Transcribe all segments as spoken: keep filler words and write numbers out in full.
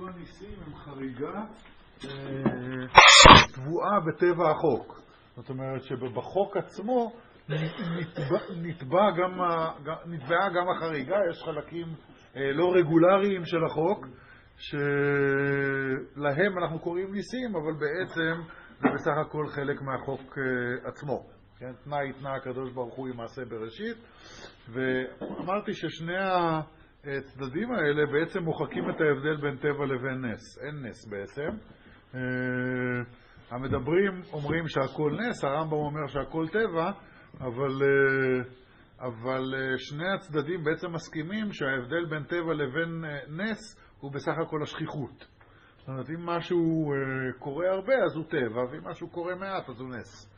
כל הניסים הם חריגה תבואה בטבע החוק. זאת אומרת שבחוק עצמו נתבעה גם, נתבעה גם החריגה. יש חלקים לא רגולריים של החוק שלהם אנחנו קוראים ניסים, אבל בעצם זה בסך הכל חלק מהחוק עצמו. כן? תנאי תנא הקדוש ברוך הוא עם מעשה בראשית, ואמרתי ששני הצדדים האלה בעצם מוחקים את ההבדל בין טבע לבין נס. אין נס בעצם. המדברים אומרים שהכל נס, הרמב"ם אומר שהכל טבע, אבל, אבל שני הצדדים בעצם מסכימים שההבדל בין טבע לבין נס הוא בסך הכל השכיחות. זאת אומרת, אם משהו קורה הרבה אז הוא טבע, ואם משהו קורה מעט אז הוא נס.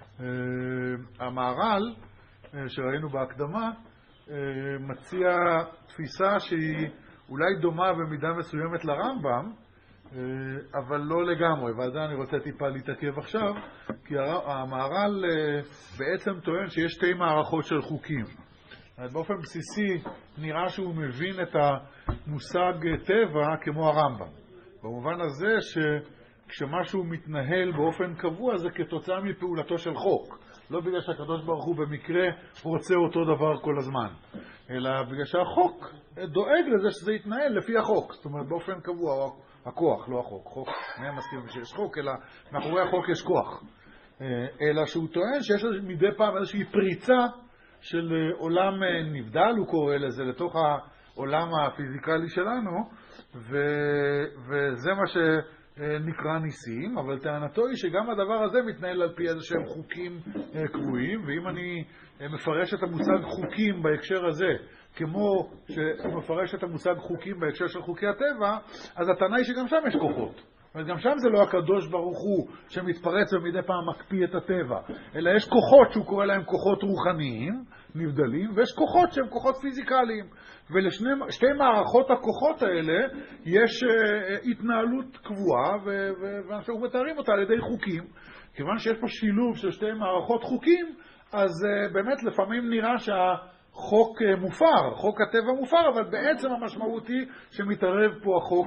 המהר"ל שראינו בהקדמה מציע תפיסה שהיא אולי דומה במידה מסוימת לרמב"ם, אבל לא לגמרי, ועל זה אני רוצה טיפה להתעכב עכשיו, כי המהר"ל בעצם טוען שיש שתי מערכות של חוקים. באופן בסיסי נראה שהוא מבין את המושג טבע כמו הרמב"ם, במובן הזה שכשמשהו מתנהל באופן קבוע זה כתוצאה מפעולתו של חוק, לא בגלל שהקדוש ברוך הוא במקרה רוצה אותו דבר כל הזמן, אלא בגלל שהחוק דואג לזה שזה יתנהל לפי החוק, זאת אומרת באופן קבוע, הכוח, לא החוק. חוק, מי מסכים שיש חוק, אלא מאחורי החוק יש כוח. אלא שהוא טוען שיש מדי פעם איזושהי פריצה של עולם נבדל, הוא קורא לזה, לתוך העולם הפיזיקלי שלנו, ו... וזה מה שנקרא ניסים, אבל טענתו היא שגם הדבר הזה מתנהל על פי איזשהם חוקים קבועים, ואם אני מפרש את המושג חוקים בהקשר הזה, כמו שהוא מפרש את המושג חוקים בהקשר של חוקי הטבע, אז הטענה היא שגם שם יש כוחות. גם שם זה לא הקדוש ברוך הוא שמתפרץ ומדי פעם מקפיא את הטבע, אלא יש כוחות שהוא קורא להם כוחות רוחניים, נבדלים, ויש כוחות שהם כוחות פיזיקליים. ולשתי מערכות הכוחות האלה יש uh, התנהלות קבועה, ו- ו- ואנחנו מתארים אותה על ידי חוקים. כיוון שיש פה שילוב של שתי מערכות חוקים, אז uh, באמת לפעמים נראה שה... חוק מופר, חוק הטבע מופר, אבל בעצם המשמעות היא שמתערב פה החוק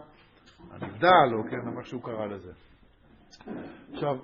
הנבדל, או כן, מה שהוא קרא לזה. עכשיו,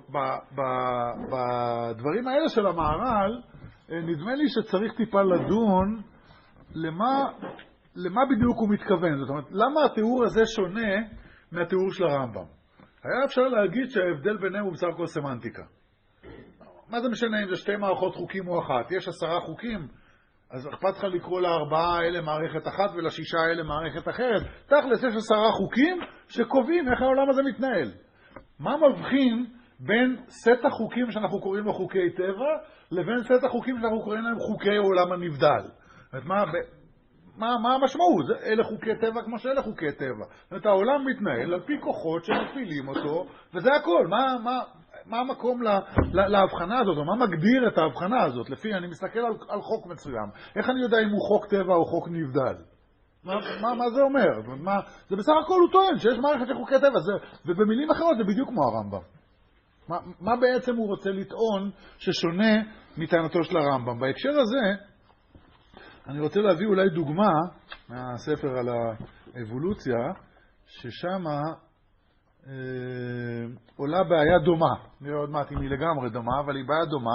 בדברים האלה של המהר"ל, נדמה לי שצריך טיפה לדון למה, למה בדיוק הוא מתכוון. זאת אומרת, למה התיאור הזה שונה מהתיאור של הרמב"ם? היה אפשר להגיד שההבדל ביניהם הוא בסך הכל סמנטיקה. מה זה משנה אם זה שתי מערכות חוקים או אחת? יש עשרה חוקים, אז אכפת לך לקרוא לארבעה האלה מערכת אחת ולשישה האלה מערכת אחרת. תכלס יש עשרה חוקים שקובעים איך העולם הזה מתנהל. מה מבחין בין סט החוקים שאנחנו קוראים לו חוקי טבע לבין סט החוקים שאנחנו קוראים להם חוקי עולם הנבדל? זאת אומרת, מה, מה, מה המשמעות? זה, אלה חוקי טבע כמו שאלה חוקי טבע. זאת אומרת, העולם מתנהל על פי כוחות שמפעילים אותו, וזה הכל. מה, מה, מה המקום לה, לה, להבחנה הזאת, או מה מגדיר את ההבחנה הזאת? לפי, אני מסתכל על, על חוק מסוים. איך אני יודע אם הוא חוק טבע או חוק נבדל? מה, מה, מה זה אומר? מה, זה בסך הכל הוא טוען שיש מערכת של חוקי טבע, זה, ובמילים אחרות זה בדיוק כמו הרמב"ם. מה, מה בעצם הוא רוצה לטעון ששונה מטענתו של הרמב"ם? בהקשר הזה, אני רוצה להביא אולי דוגמה מהספר על האבולוציה, ששם אה, עולה בעיה דומה. נראה עוד מעט אם היא לגמרי דומה, אבל היא בעיה דומה.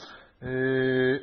אה,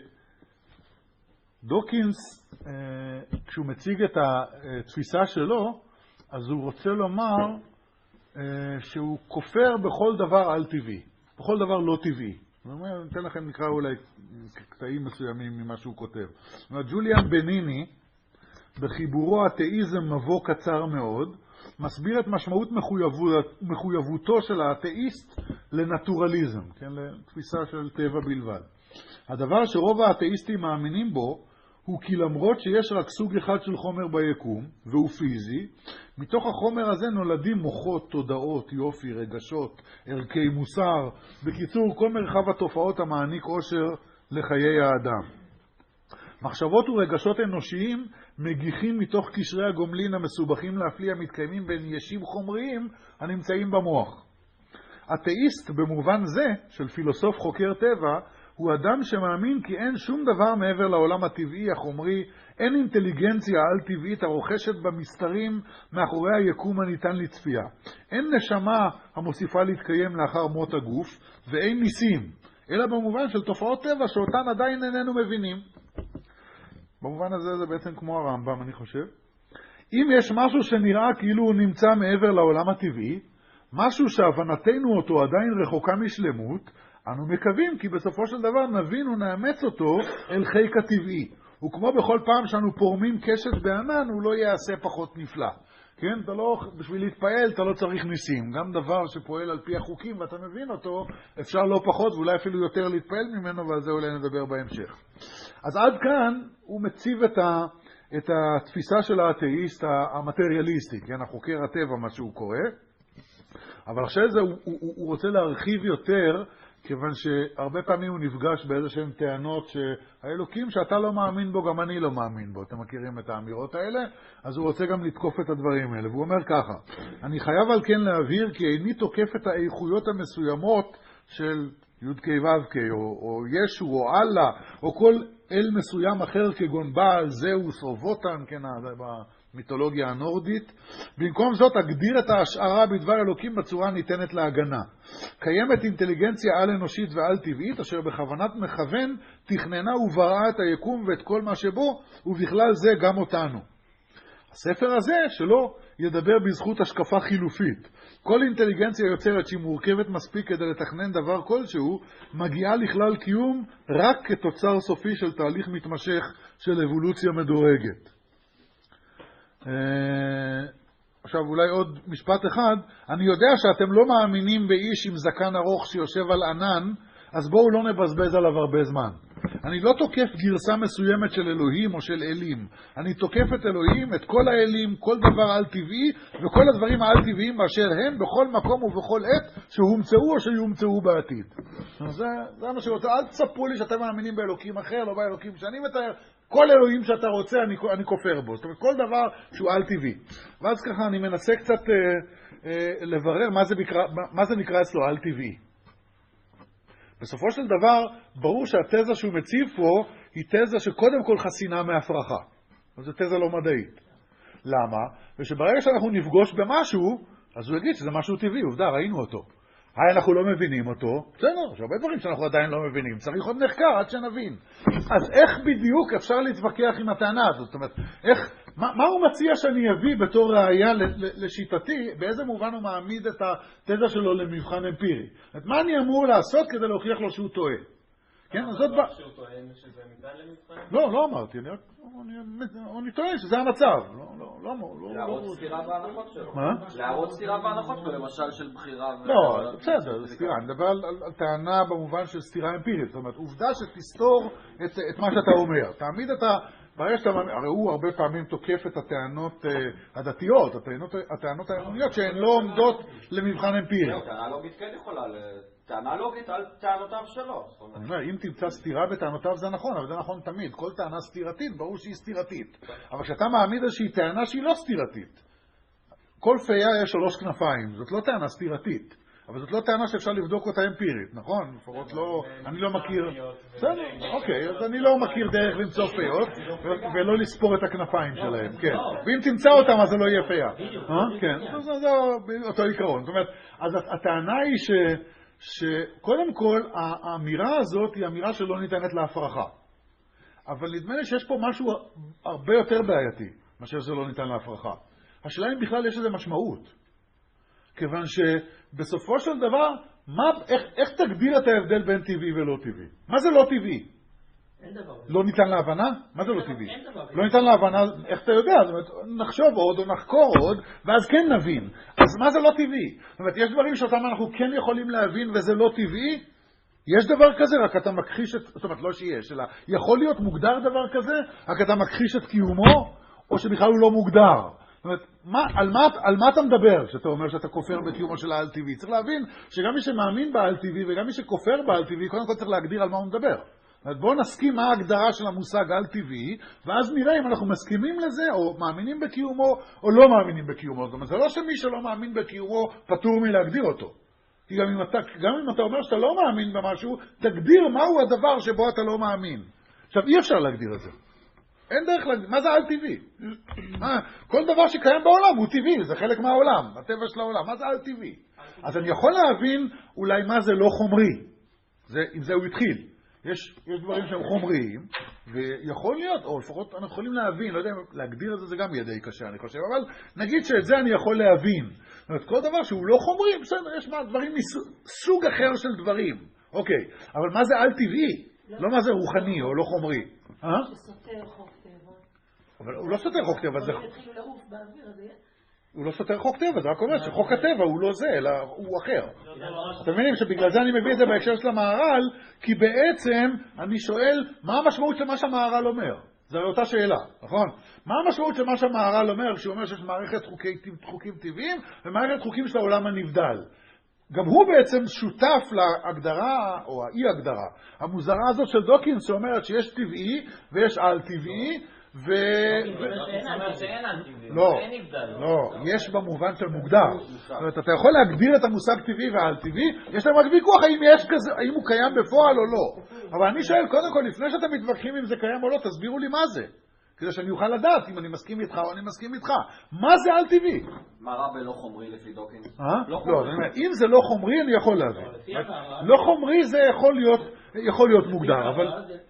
דוקינס, אה, כשהוא מציג את התפיסה שלו, אז הוא רוצה לומר אה, שהוא כופר בכל דבר על טבעי, בכל דבר לא טבעי. אני אומר, אני אתן לכם נקרא אולי קטעים מסוימים ממה שהוא כותב. זאת אומרת, ג'וליאן בניני, בחיבורו התאיזם מבוא קצר מאוד, מסביר את משמעות מחויבות, מחויבותו של האתאיסט לנטורליזם, כן, לתפיסה של טבע בלבד. הדבר שרוב האתאיסטים מאמינים בו, הוא כי למרות שיש רק סוג אחד של חומר ביקום, והוא פיזי, מתוך החומר הזה נולדים מוחות, תודעות, יופי, רגשות, ערכי מוסר, בקיצור, כל מרחב התופעות המעניק עושר לחיי האדם. מחשבות ורגשות אנושיים מגיחים מתוך קשרי הגומלין המסובכים להפליא המתקיימים בין ישים חומריים הנמצאים במוח. אתאיסט במובן זה, של פילוסוף חוקר טבע, הוא אדם שמאמין כי אין שום דבר מעבר לעולם הטבעי, החומרי, אין אינטליגנציה על-טבעית הרוכשת במסתרים מאחורי היקום הניתן לצפייה. אין נשמה המוסיפה להתקיים לאחר מות הגוף, ואין ניסים, אלא במובן של תופעות טבע שאותן עדיין איננו מבינים. במובן הזה זה בעצם כמו הרמב"ם, אני חושב. אם יש משהו שנראה כאילו הוא נמצא מעבר לעולם הטבעי, משהו שהבנתנו אותו עדיין רחוקה משלמות, אנו מקווים כי בסופו של דבר נבין ונאמץ אותו אל חיק הטבעי. וכמו בכל פעם שאנו פורמים קשת בענן, הוא לא יעשה פחות נפלא. כן? אתה לא, בשביל להתפעל אתה לא צריך ניסים. גם דבר שפועל על פי החוקים ואתה מבין אותו, אפשר לא פחות ואולי אפילו יותר להתפעל ממנו, ועל זה אולי נדבר בהמשך. אז עד כאן הוא מציב את ה... את התפיסה של האתאיסט המטריאליסטי, כן? החוקר הטבע, מה שהוא קורא. אבל אחרי זה הוא, הוא, הוא רוצה להרחיב יותר, כיוון שהרבה פעמים הוא נפגש באיזשהם טענות שהאלוקים שאתה לא מאמין בו, גם אני לא מאמין בו. אתם מכירים את האמירות האלה? אז הוא רוצה גם לתקוף את הדברים האלה. והוא אומר ככה, אני חייב על כן להבהיר כי איני תוקף את האיכויות המסוימות של י' ק' ו' ק' או, או ישו או אללה או כל אל מסוים אחר כגון בעל, זהוס או ווטן, כן, במיתולוגיה הנורדית. במקום זאת אגדיר את ההשערה בדבר אלוקים בצורה ניתנת להגנה. קיימת אינטליגנציה על אנושית ועל טבעית אשר בכוונת מכוון תכננה ובראה את היקום ואת כל מה שבו, ובכלל זה גם אותנו. הספר הזה שלו ידבר בזכות השקפה חילופית. כל אינטליגנציה יוצרת שהיא מורכבת מספיק כדי לתכנן דבר כלשהו, מגיעה לכלל קיום רק כתוצר סופי של תהליך מתמשך של אבולוציה מדורגת. עכשיו אולי עוד משפט אחד, אני יודע שאתם לא מאמינים באיש עם זקן ארוך שיושב על ענן, אז בואו לא נבזבז עליו הרבה זמן. אני לא תוקף גרסה מסוימת של אלוהים או של אלים. אני תוקף את אלוהים, את כל האלים, כל דבר על טבעי, וכל הדברים העל טבעיים באשר הם, בכל מקום ובכל עת, שהומצאו או שיומצאו בעתיד. זה, זה מה שרוצה. אל תספרו לי שאתם מאמינים באלוקים אחר, לא באלוקים שאני מתאר. כל אלוהים שאתה רוצה, אני, אני כופר בו. זאת אומרת, כל דבר שהוא על טבעי. ואז ככה אני מנסה קצת אה, אה, לברר מה זה, בקרא, מה זה נקרא אצלו על טבעי. בסופו של דבר, ברור שהתזה שהוא מציב פה היא תזה שקודם כל חסינה מהפרחה. זו תזה לא מדעית. למה? ושברגע שאנחנו נפגוש במשהו, אז הוא יגיד שזה משהו טבעי, עובדה, ראינו אותו. היי, אנחנו לא מבינים אותו. בסדר, יש הרבה דברים שאנחנו עדיין לא מבינים. צריך עוד מחקר עד שנבין. אז איך בדיוק אפשר להתווכח עם הטענה הזאת? זאת אומרת, איך, מה, מה הוא מציע שאני אביא בתור ראייה לשיטתי, באיזה מובן הוא מעמיד את התזה שלו למבחן אמפירי? את מה אני אמור לעשות כדי להוכיח לו שהוא טועה? כן, אז זאת בא... שהוא טוען שזה ניתן למבחן? לא, לא אמרתי, אני, אני, אני טוען שזה המצב. לא, לא, לא, לא, להראות סתירה בהנחות שלו. מה? להראות סתירה בהנחות שלו, למשל של בחירה ו... לא, בסדר, סתירה. אני מדבר על, על, על טענה במובן של סתירה אמפירית. זאת אומרת, עובדה שתסתור את, את מה שאתה אומר. תעמיד את ה... ברגע שאתה... הרי הוא הרבה פעמים תוקף את הטענות uh, הדתיות, הטענות, הטענות האמוניות שהן לא עומדות למבחן אמפירי. לא, טענה לוגית כן יכולה ל... טענה לוגית על טענותיו שלו. אני אומר, אם תמצא סתירה בטענותיו זה נכון, אבל זה נכון תמיד. כל טענה סתירתית, ברור שהיא סתירתית. אבל כשאתה מעמיד איזושהי טענה שהיא לא סתירתית, כל פיה יש שלוש כנפיים, זאת לא טענה סתירתית. אבל זאת לא טענה שאפשר לבדוק אותה אמפירית, נכון? לפחות לא, אני לא מכיר... בסדר, אוקיי, אז אני לא מכיר דרך למצוא פיות, ולא לספור את הכנפיים שלהם, כן. ואם תמצא אותם, אז זה לא יהיה פיה. כן, זה אותו עיקרון. זאת אומרת, אז הטענה היא ש... שקודם כל, האמירה הזאת היא אמירה שלא ניתנת להפרחה. אבל נדמה לי שיש פה משהו הרבה יותר בעייתי, מאשר שזה לא ניתן להפרחה. השאלה אם בכלל יש לזה משמעות. כיוון שבסופו של דבר, מה, איך, איך תגדיר את ההבדל בין טבעי ולא טבעי? מה זה לא טבעי? אין דבר. לא ניתן להבנה? מה זה לא טבעי? אין דבר. לא ניתן להבנה, איך אתה יודע? זאת אומרת, נחשוב עוד או נחקור עוד, ואז כן נבין. אז מה זה לא טבעי? זאת אומרת, יש דברים שאותם אנחנו כן יכולים להבין וזה לא טבעי? יש דבר כזה, רק אתה מכחיש את... זאת אומרת, לא שיש, אלא יכול להיות מוגדר דבר כזה, רק אתה מכחיש את קיומו, או שבכלל הוא לא מוגדר. זאת אומרת, מה, על, מה, על מה אתה מדבר כשאתה אומר שאתה כופר בקיומו של העל טבעי? צריך להבין שגם מי שמאמין בעל טבעי וגם מי שכופר בעל טבעי, קודם כל צריך להגדיר על מה הוא מדבר. בואו נסכים מה ההגדרה של המושג על טבעי, ואז נראה אם אנחנו מסכימים לזה, או מאמינים בקיומו, או לא מאמינים בקיומו. זאת אומרת, זה לא שמי שלא מאמין בקיומו פטור מלהגדיר אותו. כי גם אם אתה, גם אם אתה אומר שאתה לא מאמין במשהו, תגדיר מהו הדבר שבו אתה לא מאמין. עכשיו, אי אפשר להגדיר את זה. אין דרך להגדיר. מה זה על טבעי? כל דבר שקיים בעולם הוא טבעי, זה חלק מהעולם, הטבע של העולם. מה זה על טבעי? אז אני יכול להבין אולי מה זה לא חומרי. זה, עם זה הוא התחיל. יש, יש דברים שהם חומריים, ויכול להיות, או לפחות אנחנו יכולים להבין, לא יודע, להגדיר את זה זה גם יהיה די קשה, אני חושב, אבל נגיד שאת זה אני יכול להבין. זאת אומרת, כל דבר שהוא לא חומרי, בסדר, יש דברים מסוג אחר של דברים. אוקיי, אבל מה זה על טבעי? לא מה זה רוחני או לא חומרי. שסותר חוק טבע. אבל הוא לא סותר חוק טבע, זה... התחילו לעוף באוויר, אז יהיה... הוא לא סותר חוק טבע, זה רק אומר שחוק הטבע הוא לא זה, אלא הוא אחר. אתם מבינים שבגלל זה אני מביא את זה בהקשר של המהר"ל, כי בעצם אני שואל מה המשמעות של מה שהמהר"ל אומר. זו אותה שאלה, נכון? מה המשמעות של מה שהמהר"ל אומר כשהוא אומר שיש מערכת חוקי, חוקים טבעיים ומערכת חוקים של העולם הנבדל? גם הוא בעצם שותף להגדרה, או האי-הגדרה, המוזרה הזאת של דוקינס שאומרת שיש טבעי ויש על טבעי, ו... לא, לא, יש במובן של מוגדר. זאת אומרת, אתה יכול להגדיר את המושג טבעי ועל טבעי, יש להם רק ויכוח האם יש כזה, האם הוא קיים בפועל או לא. אבל אני שואל, קודם כל, לפני שאתם מתווכחים אם זה קיים או לא, תסבירו לי מה זה. כדי שאני אוכל לדעת אם אני מסכים איתך או אני מסכים איתך. מה זה על טבעי? מה רע בלא חומרי לפי דוקינס? אה? לא, אם זה לא חומרי, אני יכול להבין. לא חומרי זה יכול להיות מוגדר, אבל...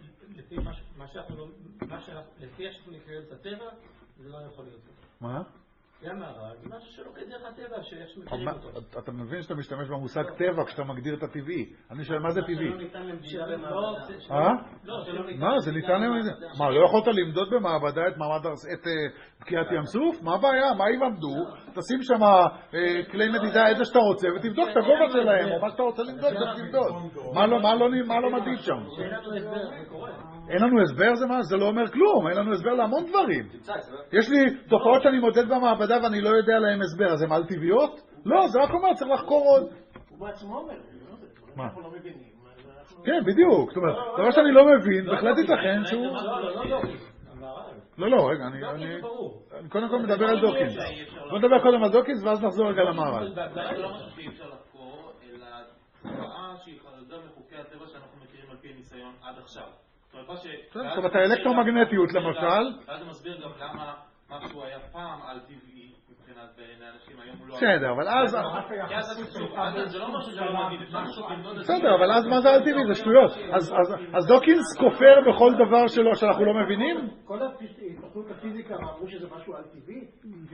לפי שאנחנו נקראים את הטבע, זה לא יכול להיות. מה? זה המהר"ל, זה משהו שלא כדרך הטבע, שיש מכירים אותו. אתה מבין שאתה משתמש במושג טבע כשאתה מגדיר את הטבעי. אני שואל, מה זה טבעי? אה? מה? זה ניתן למדידה. מה, לא יכולת למדוד במעבדה את מעמד את בקיעת ים סוף? מה הבעיה? מה ימדו? תשים שם כלי מדידה איזה שאתה רוצה ותבדוק את הגובה שלהם, או מה שאתה רוצה למדוד, תבדוק. מה לא מדיד שם? אין לנו הסבר זה מה? זה לא אומר כלום, אין לנו הסבר להמון דברים. יש לי תופעות שאני מודד במעבדה ואני לא יודע להם הסבר, אז הם על טבעיות? לא, זה רק אומר, צריך לחקור עוד. הוא בעצמו אומר, מה? אנחנו לא מבינים. כן, בדיוק. זאת אומרת, דבר שאני לא מבין, בהחלט ייתכן שהוא... לא, לא, רגע, אני קודם כל מדבר על דוקינס. בוא נדבר קודם על דוקינס ואז נחזור רגע למהר"ל. זה לא משהו שאי אפשר לחקור, אלא תופעה שהיא חריגה מחוקי הטבע שאנחנו מכירים על פי ניסיון עד עכשיו. זאת אומרת, האלקטרומגנטיות למשל. ואז זה מסביר גם למה משהו היה פעם על טבעי מבחינת בעיני אנשים, היום הוא לא... בסדר, אבל אז... זה לא משהו שלא מבין, בסדר, אבל אז מה זה על טבעי? זה שטויות. אז דוקינס כופר בכל דבר שלו שאנחנו לא מבינים? כל התפתחות הפיזיקה אמרו שזה משהו על טבעי?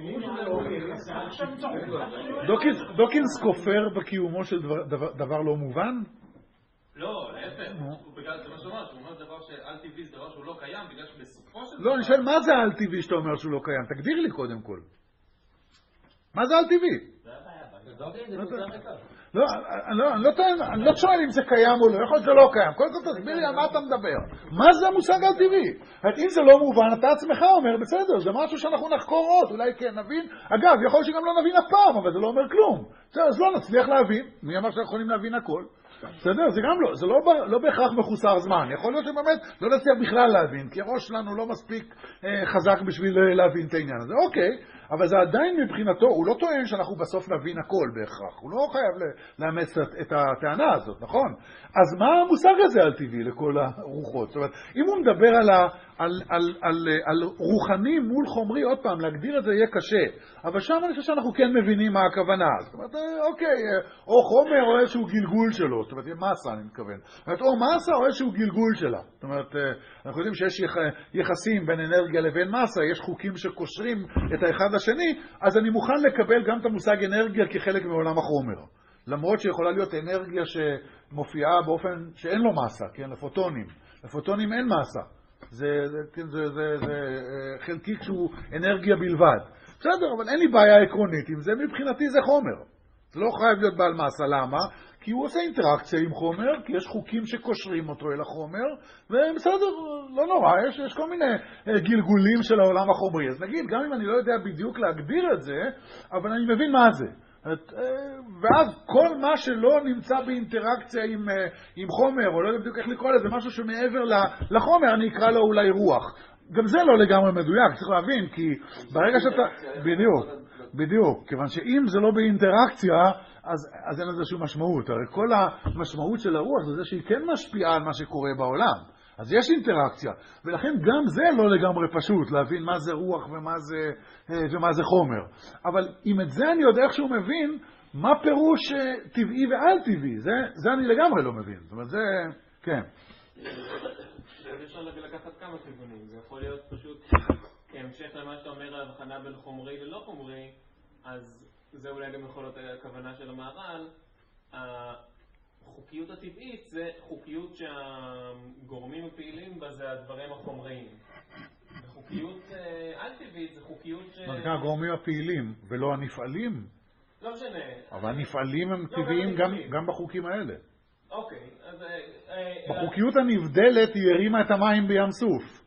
דוקינס כופר בקיומו של דבר לא מובן? לא, להפך, בגלל זה מה שאומר, שהוא אומר דבר שעל טבעי זה דבר שהוא לא קיים, בגלל שבסופו של דבר... לא, אני שואל, מה זה על טבעי שאתה אומר שהוא לא קיים? תגדיר לי קודם כל. מה זה על טבעי? זה הבעיה, זה מוזר אחד. לא, אני לא שואל אם זה קיים או לא, יכול להיות שזה לא קיים. קודם כל תסביר לי על מה אתה מדבר. מה זה המושג על טבעי? אם זה לא מובן, אתה עצמך אומר, בסדר, זה משהו שאנחנו נחקור עוד, אולי כן נבין. אגב, יכול להיות שגם לא נבין אף פעם, אבל זה לא אומר כלום. בסדר, אז לא נצליח להבין. מי אמר שאנחנו יכולים להבין הכל? בסדר, זה גם לא, זה לא, לא בהכרח מחוסר זמן. יכול להיות שבאמת לא נצליח בכלל להבין, כי הראש שלנו לא מספיק אה, חזק בשביל להבין את העניין הזה. אוקיי, אבל זה עדיין מבחינתו, הוא לא טוען שאנחנו בסוף נבין הכל בהכרח. הוא לא חייב לאמץ את הטענה הזאת, נכון? אז מה המושג הזה על טבעי לכל הרוחות? זאת אומרת, אם הוא מדבר על, ה, על, על, על, על רוחני מול חומרי, עוד פעם, להגדיר את זה יהיה קשה. אבל שם אני חושב שאנחנו כן מבינים מה הכוונה. זאת אומרת, אוקיי, או חומר או איזשהו גלגול שלו. זאת אומרת, מסה אני מתכוון. זאת אומרת, או מסה או איזשהו גלגול שלה. זאת אומרת, אנחנו יודעים שיש יחסים בין אנרגיה לבין מסה, יש חוקים שקושרים את האחד השני, אז אני מוכן לקבל גם את המושג אנרגיה כחלק מעולם החומר. למרות שיכולה להיות אנרגיה שמופיעה באופן שאין לו מסה, כן? לפוטונים. לפוטונים אין מסה. זה, זה, זה, זה, זה חלקיק שהוא אנרגיה בלבד. בסדר, אבל אין לי בעיה עקרונית עם זה, מבחינתי זה חומר. זה לא חייב להיות בעל מסה, למה? כי הוא עושה אינטראקציה עם חומר, כי יש חוקים שקושרים אותו אל החומר, ובסדר, לא נורא, יש, יש כל מיני גלגולים של העולם החומרי. אז נגיד, גם אם אני לא יודע בדיוק להגדיר את זה, אבל אני מבין מה זה. ואז כל מה שלא נמצא באינטראקציה עם, עם חומר, או לא יודע בדיוק איך לקרוא לזה, משהו שמעבר לחומר, אני אקרא לו אולי רוח. גם זה לא לגמרי מדויק, צריך להבין, כי ברגע שאתה... בדיוק, בדיוק, כיוון שאם זה לא באינטראקציה, אז, אז אין לזה שום משמעות. הרי כל המשמעות של הרוח זה זה שהיא כן משפיעה על מה שקורה בעולם. אז יש אינטראקציה, ולכן גם זה לא לגמרי פשוט, להבין מה זה רוח ומה זה, ומה זה חומר. אבל אם את זה אני יודע איך שהוא מבין, מה פירוש טבעי ועל טבעי? זה, זה אני לגמרי לא מבין. זאת אומרת, זה, כן. אפשר לקחת כמה כיוונים. זה יכול להיות פשוט, כהמשך למה שאתה אומר על הבחנה בין חומרי ללא חומרי, אז זה אולי גם יכול להיות הכוונה של המהר"ל. החוקיות הטבעית זה חוקיות שהגורמים הפעילים בה זה הדברים החומריים. חוקיות על-טבעית זה חוקיות ש... מה זה הגורמים הפעילים ולא הנפעלים? לא משנה. אבל הנפעלים הם טבעיים גם, גם בחוקים האלה. אוקיי, אז... בחוקיות הנבדלת היא הרימה את המים בים סוף.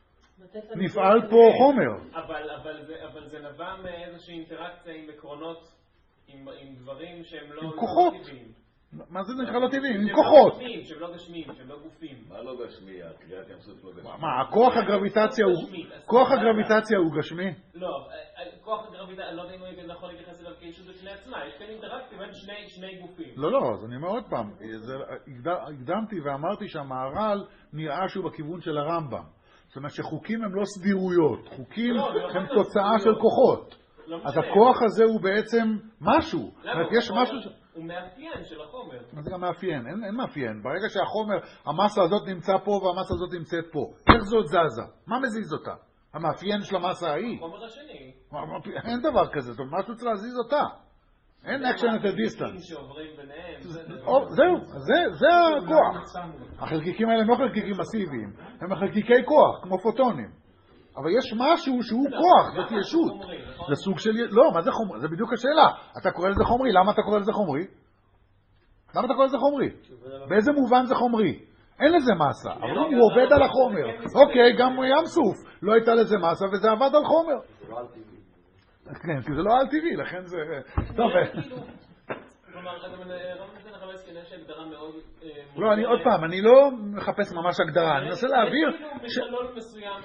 נפעל פה חומר. אבל, אבל, זה, אבל זה נבע מאיזושהי אינטראקציה עם עקרונות, עם, עם דברים שהם לא... עם כוחות. לא טבעיים. מה זה נקרא לא טבעיים? עם כוחות. שהם לא גשמיים, שהם לא גופים. מה לא גשמי? הקריאת ים סוף לא גשמי. מה, הכוח הגרביטציה הוא... כוח הגרביטציה הוא גשמי? לא, כוח הגרביטציה, אני לא יודע אם אני יכול להתייחס אליו כאישות בפני עצמה. יש כאן אינטראקציה בין שני גופים. לא, לא, אז אני אומר עוד פעם. הקדמתי ואמרתי שהמהר"ל נראה שהוא בכיוון של הרמב"ם. זאת אומרת שחוקים הם לא סדירויות. חוקים הם תוצאה של כוחות. אז הכוח הזה הוא בעצם משהו. יש משהו... הוא מאפיין של החומר. מה זה גם מאפיין? אין, אין מאפיין. ברגע שהחומר, המסה הזאת נמצא פה והמסה הזאת נמצאת פה. איך זאת זזה? מה מזיז אותה? המאפיין של המסה ההיא. החומר השני. אין דבר כזה. זאת אומרת, משהו צריך להזיז אותה. אין action at a distance. שעוברים ביניהם. זהו, זה הכוח. החלקיקים האלה הם לא חלקיקים מסיביים. הם חלקיקי כוח, כמו פוטונים. אבל יש משהו שהוא כוח, זאת ישות. זה סוג של... לא, מה זה חומרי? זה בדיוק השאלה. אתה קורא לזה חומרי, למה אתה קורא לזה חומרי? למה אתה קורא לזה חומרי? באיזה מובן זה חומרי? אין לזה מסה, אבל הוא עובד על החומר. אוקיי, גם ים סוף. לא הייתה לזה מסה וזה עבד על חומר. זה לא על טבעי. כן, כי זה לא על טבעי, לכן זה... טוב, כלומר, אתה מנסה לחפש כדי שהגדרה מאוד... לא, אני עוד פעם, אני לא מחפש ממש הגדרה, אני מנסה להעביר... יש כאילו מכלול מסוים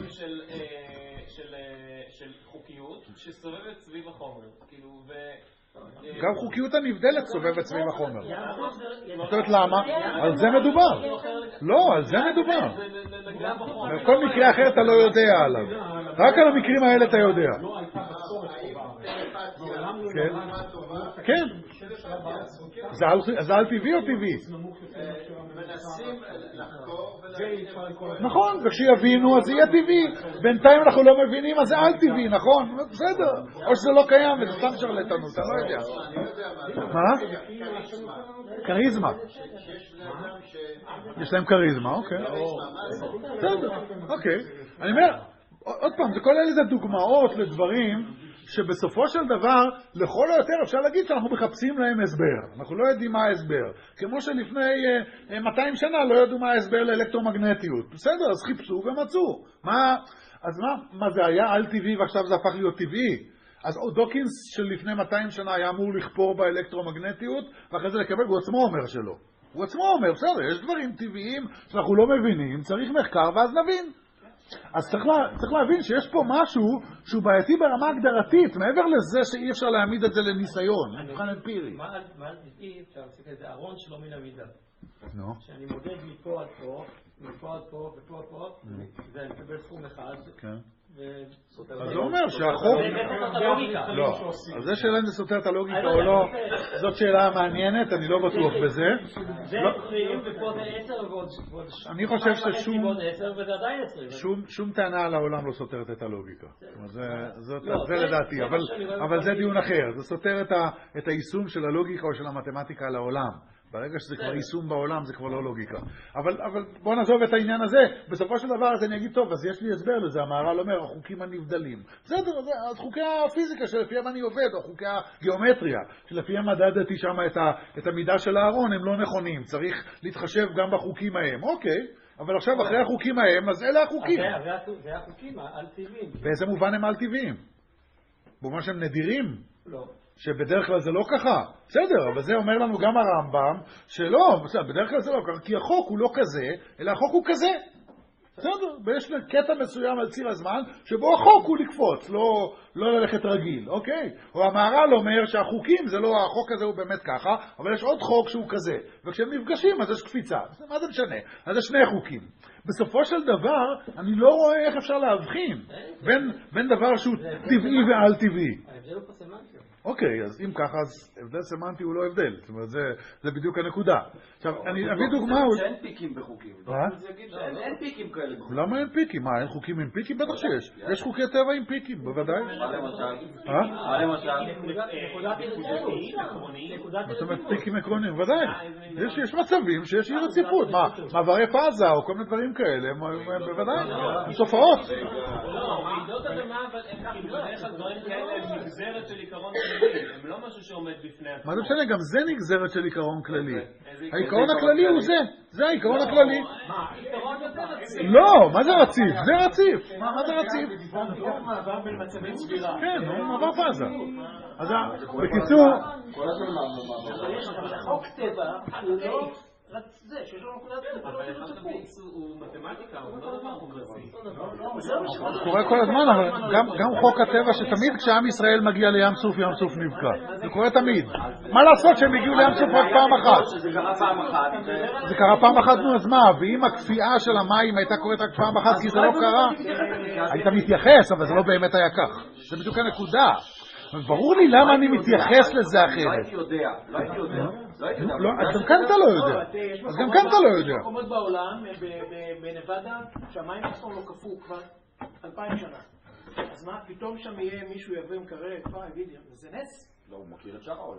של חוקיות שסובבת סביב החומר, כאילו, ו... גם חוקיות הנבדלת סובבת סביב החומר. זאת אומרת, למה? על זה מדובר. לא, על זה מדובר. בכל מקרה אחר אתה לא יודע עליו. רק על המקרים האלה אתה יודע. כן. זה על טבעי או טבעי? נכון, וכשיבינו אז זה יהיה טבעי. בינתיים אנחנו לא מבינים אז זה על טבעי, נכון? בסדר. או שזה לא קיים וזה סתם שרלטנות, אתה לא יודע. מה? קריזמה. יש להם קריזמה, אוקיי. בסדר, אוקיי. אני אומר, עוד פעם, זה כל אלה זה דוגמאות לדברים שבסופו של דבר, לכל היותר אפשר להגיד שאנחנו מחפשים להם הסבר. אנחנו לא יודעים מה ההסבר. כמו שלפני מאתיים שנה לא ידעו מה ההסבר לאלקטרומגנטיות. בסדר, אז חיפשו ומצאו. מה, אז מה, מה זה היה על טבעי ועכשיו זה הפך להיות טבעי? אז דוקינס של לפני מאתיים שנה היה אמור לכפור באלקטרומגנטיות, ואחרי זה לקבל, הוא עצמו אומר שלא. הוא עצמו אומר, בסדר, יש דברים טבעיים שאנחנו לא מבינים, צריך מחקר ואז נבין. אז צריך, לה, צריך להבין שיש פה משהו שהוא בעייתי ברמה הגדרתית, מעבר לזה שאי אפשר להעמיד את זה לניסיון, מבחן אמפירי. מה על טבעי אפשר להסיק את זה ארון שלא מן המידה. נו. שאני מודד מפה עד פה, מפה עד פה ופה עד פה, ואני מקבל סכום אחד. כן. אז זה אומר שהחוק... לא, אז זה שאלה אם זה סותר את הלוגיקה או לא, זאת שאלה מעניינת, אני לא בטוח בזה. זה עשרים ופה זה עשר ועוד... אני חושב ששום טענה על העולם לא סותרת את הלוגיקה. זה לדעתי, אבל זה דיון אחר. זה סותר את היישום של הלוגיקה או של המתמטיקה על העולם. ברגע שזה כבר יישום בעולם, זה כבר לא לוגיקה. אבל, אבל בוא נעזוב את העניין הזה. בסופו של דבר, אז אני אגיד, טוב, אז יש לי הסבר לזה. המהר"ל אומר, החוקים הנבדלים. בסדר, אז חוקי הפיזיקה שלפיהם אני עובד, או חוקי הגיאומטריה, שלפיהם מדדתי שם את, ה, את המידה של הארון, הם לא נכונים. צריך להתחשב גם בחוקים ההם. אוקיי, אבל עכשיו אחרי החוקים ההם, אז אלה החוקים. זה החוקים, על טבעיים. באיזה מובן הם על טבעיים? במובן שהם נדירים? לא. שבדרך כלל זה לא ככה. בסדר, אבל זה אומר לנו גם הרמב"ם, שלא, בסדר, בדרך כלל זה לא ככה, כי החוק הוא לא כזה, אלא החוק הוא כזה. בסדר, ויש קטע מסוים על ציר הזמן, שבו החוק הוא לקפוץ, לא, לא ללכת רגיל, אוקיי? או המהר"ל אומר שהחוקים, זה לא, החוק הזה הוא באמת ככה, אבל יש עוד חוק שהוא כזה, וכשהם נפגשים אז יש קפיצה. מה זה משנה? אז יש שני חוקים. בסופו של דבר, אני לא רואה איך אפשר להבחין בין, בין דבר שהוא טבעי ועל טבעי. ההבדל הוא פה סמנטי. אוקיי, אז אם ככה, אז הבדל סמנטי הוא לא הבדל. זאת אומרת, זה, זה בדיוק הנקודה. עכשיו, אני אביא דוגמה... שאין פיקים בחוקים. אין פיקים כאלה בחוקים. למה אין פיקים? מה, אין חוקים עם פיקים? בטח שיש. יש חוקי טבע עם פיקים, בוודאי. מה למשל? אה? מה למשל? נקודת זאת אומרת, פיקים עקרוניים, ודאי. יש מצבים שיש אי רציפות. מה, מעברי פאזה או כל מיני דברים כאלה, בוודאי. הם תופעות. לא, רעידות אדמה, אבל הם בדרך כלל דברים כאלה הם נגזרת של עיקרון כללי, הם לא משהו שעומד בפני עצמו. מה זה משנה? גם זה נגזרת של עיקרון כללי. העיקרון הכללי הוא זה. זה העיקרון הכללי. מה, עיקרון יותר רציף. לא, מה זה רציף? זה רציף. מה זה רציף? מעבר בין מצבים סבירה. כן, הוא מעבר פאזה. אז בקיצור... כל הזמן מעבר. אבל החוק טבע הוא לא... זה, שיש לו נקודת טבע. אבל אחד הביץ הוא מתמטיקה, הוא לא דבר קונקרסי. זה קורה כל הזמן, אבל גם חוק הטבע שתמיד כשעם ישראל מגיע לים סוף, ים סוף נבקע. זה קורה תמיד. מה לעשות שהם הגיעו לים סוף רק פעם אחת? זה קרה פעם אחת. זה קרה פעם אחת, נו, אז מה? ואם הקפיאה של המים הייתה קורית רק פעם אחת כי זה לא קרה, היית מתייחס, אבל זה לא באמת היה כך. זה בדיוק הנקודה. ברור לי למה אני מתייחס לזה אחרת. לא הייתי יודע, לא הייתי יודע. אז גם כאן אתה לא יודע. אז גם כאן אתה לא יודע. יש מקומות בעולם, בנבדה, שהמים עצמם לא קפוא כבר אלפיים שנה. אז מה, פתאום שם יהיה מישהו יבוא עם קרר, כבר יגיד, זה נס? לא, הוא מכיר את שאר העולם.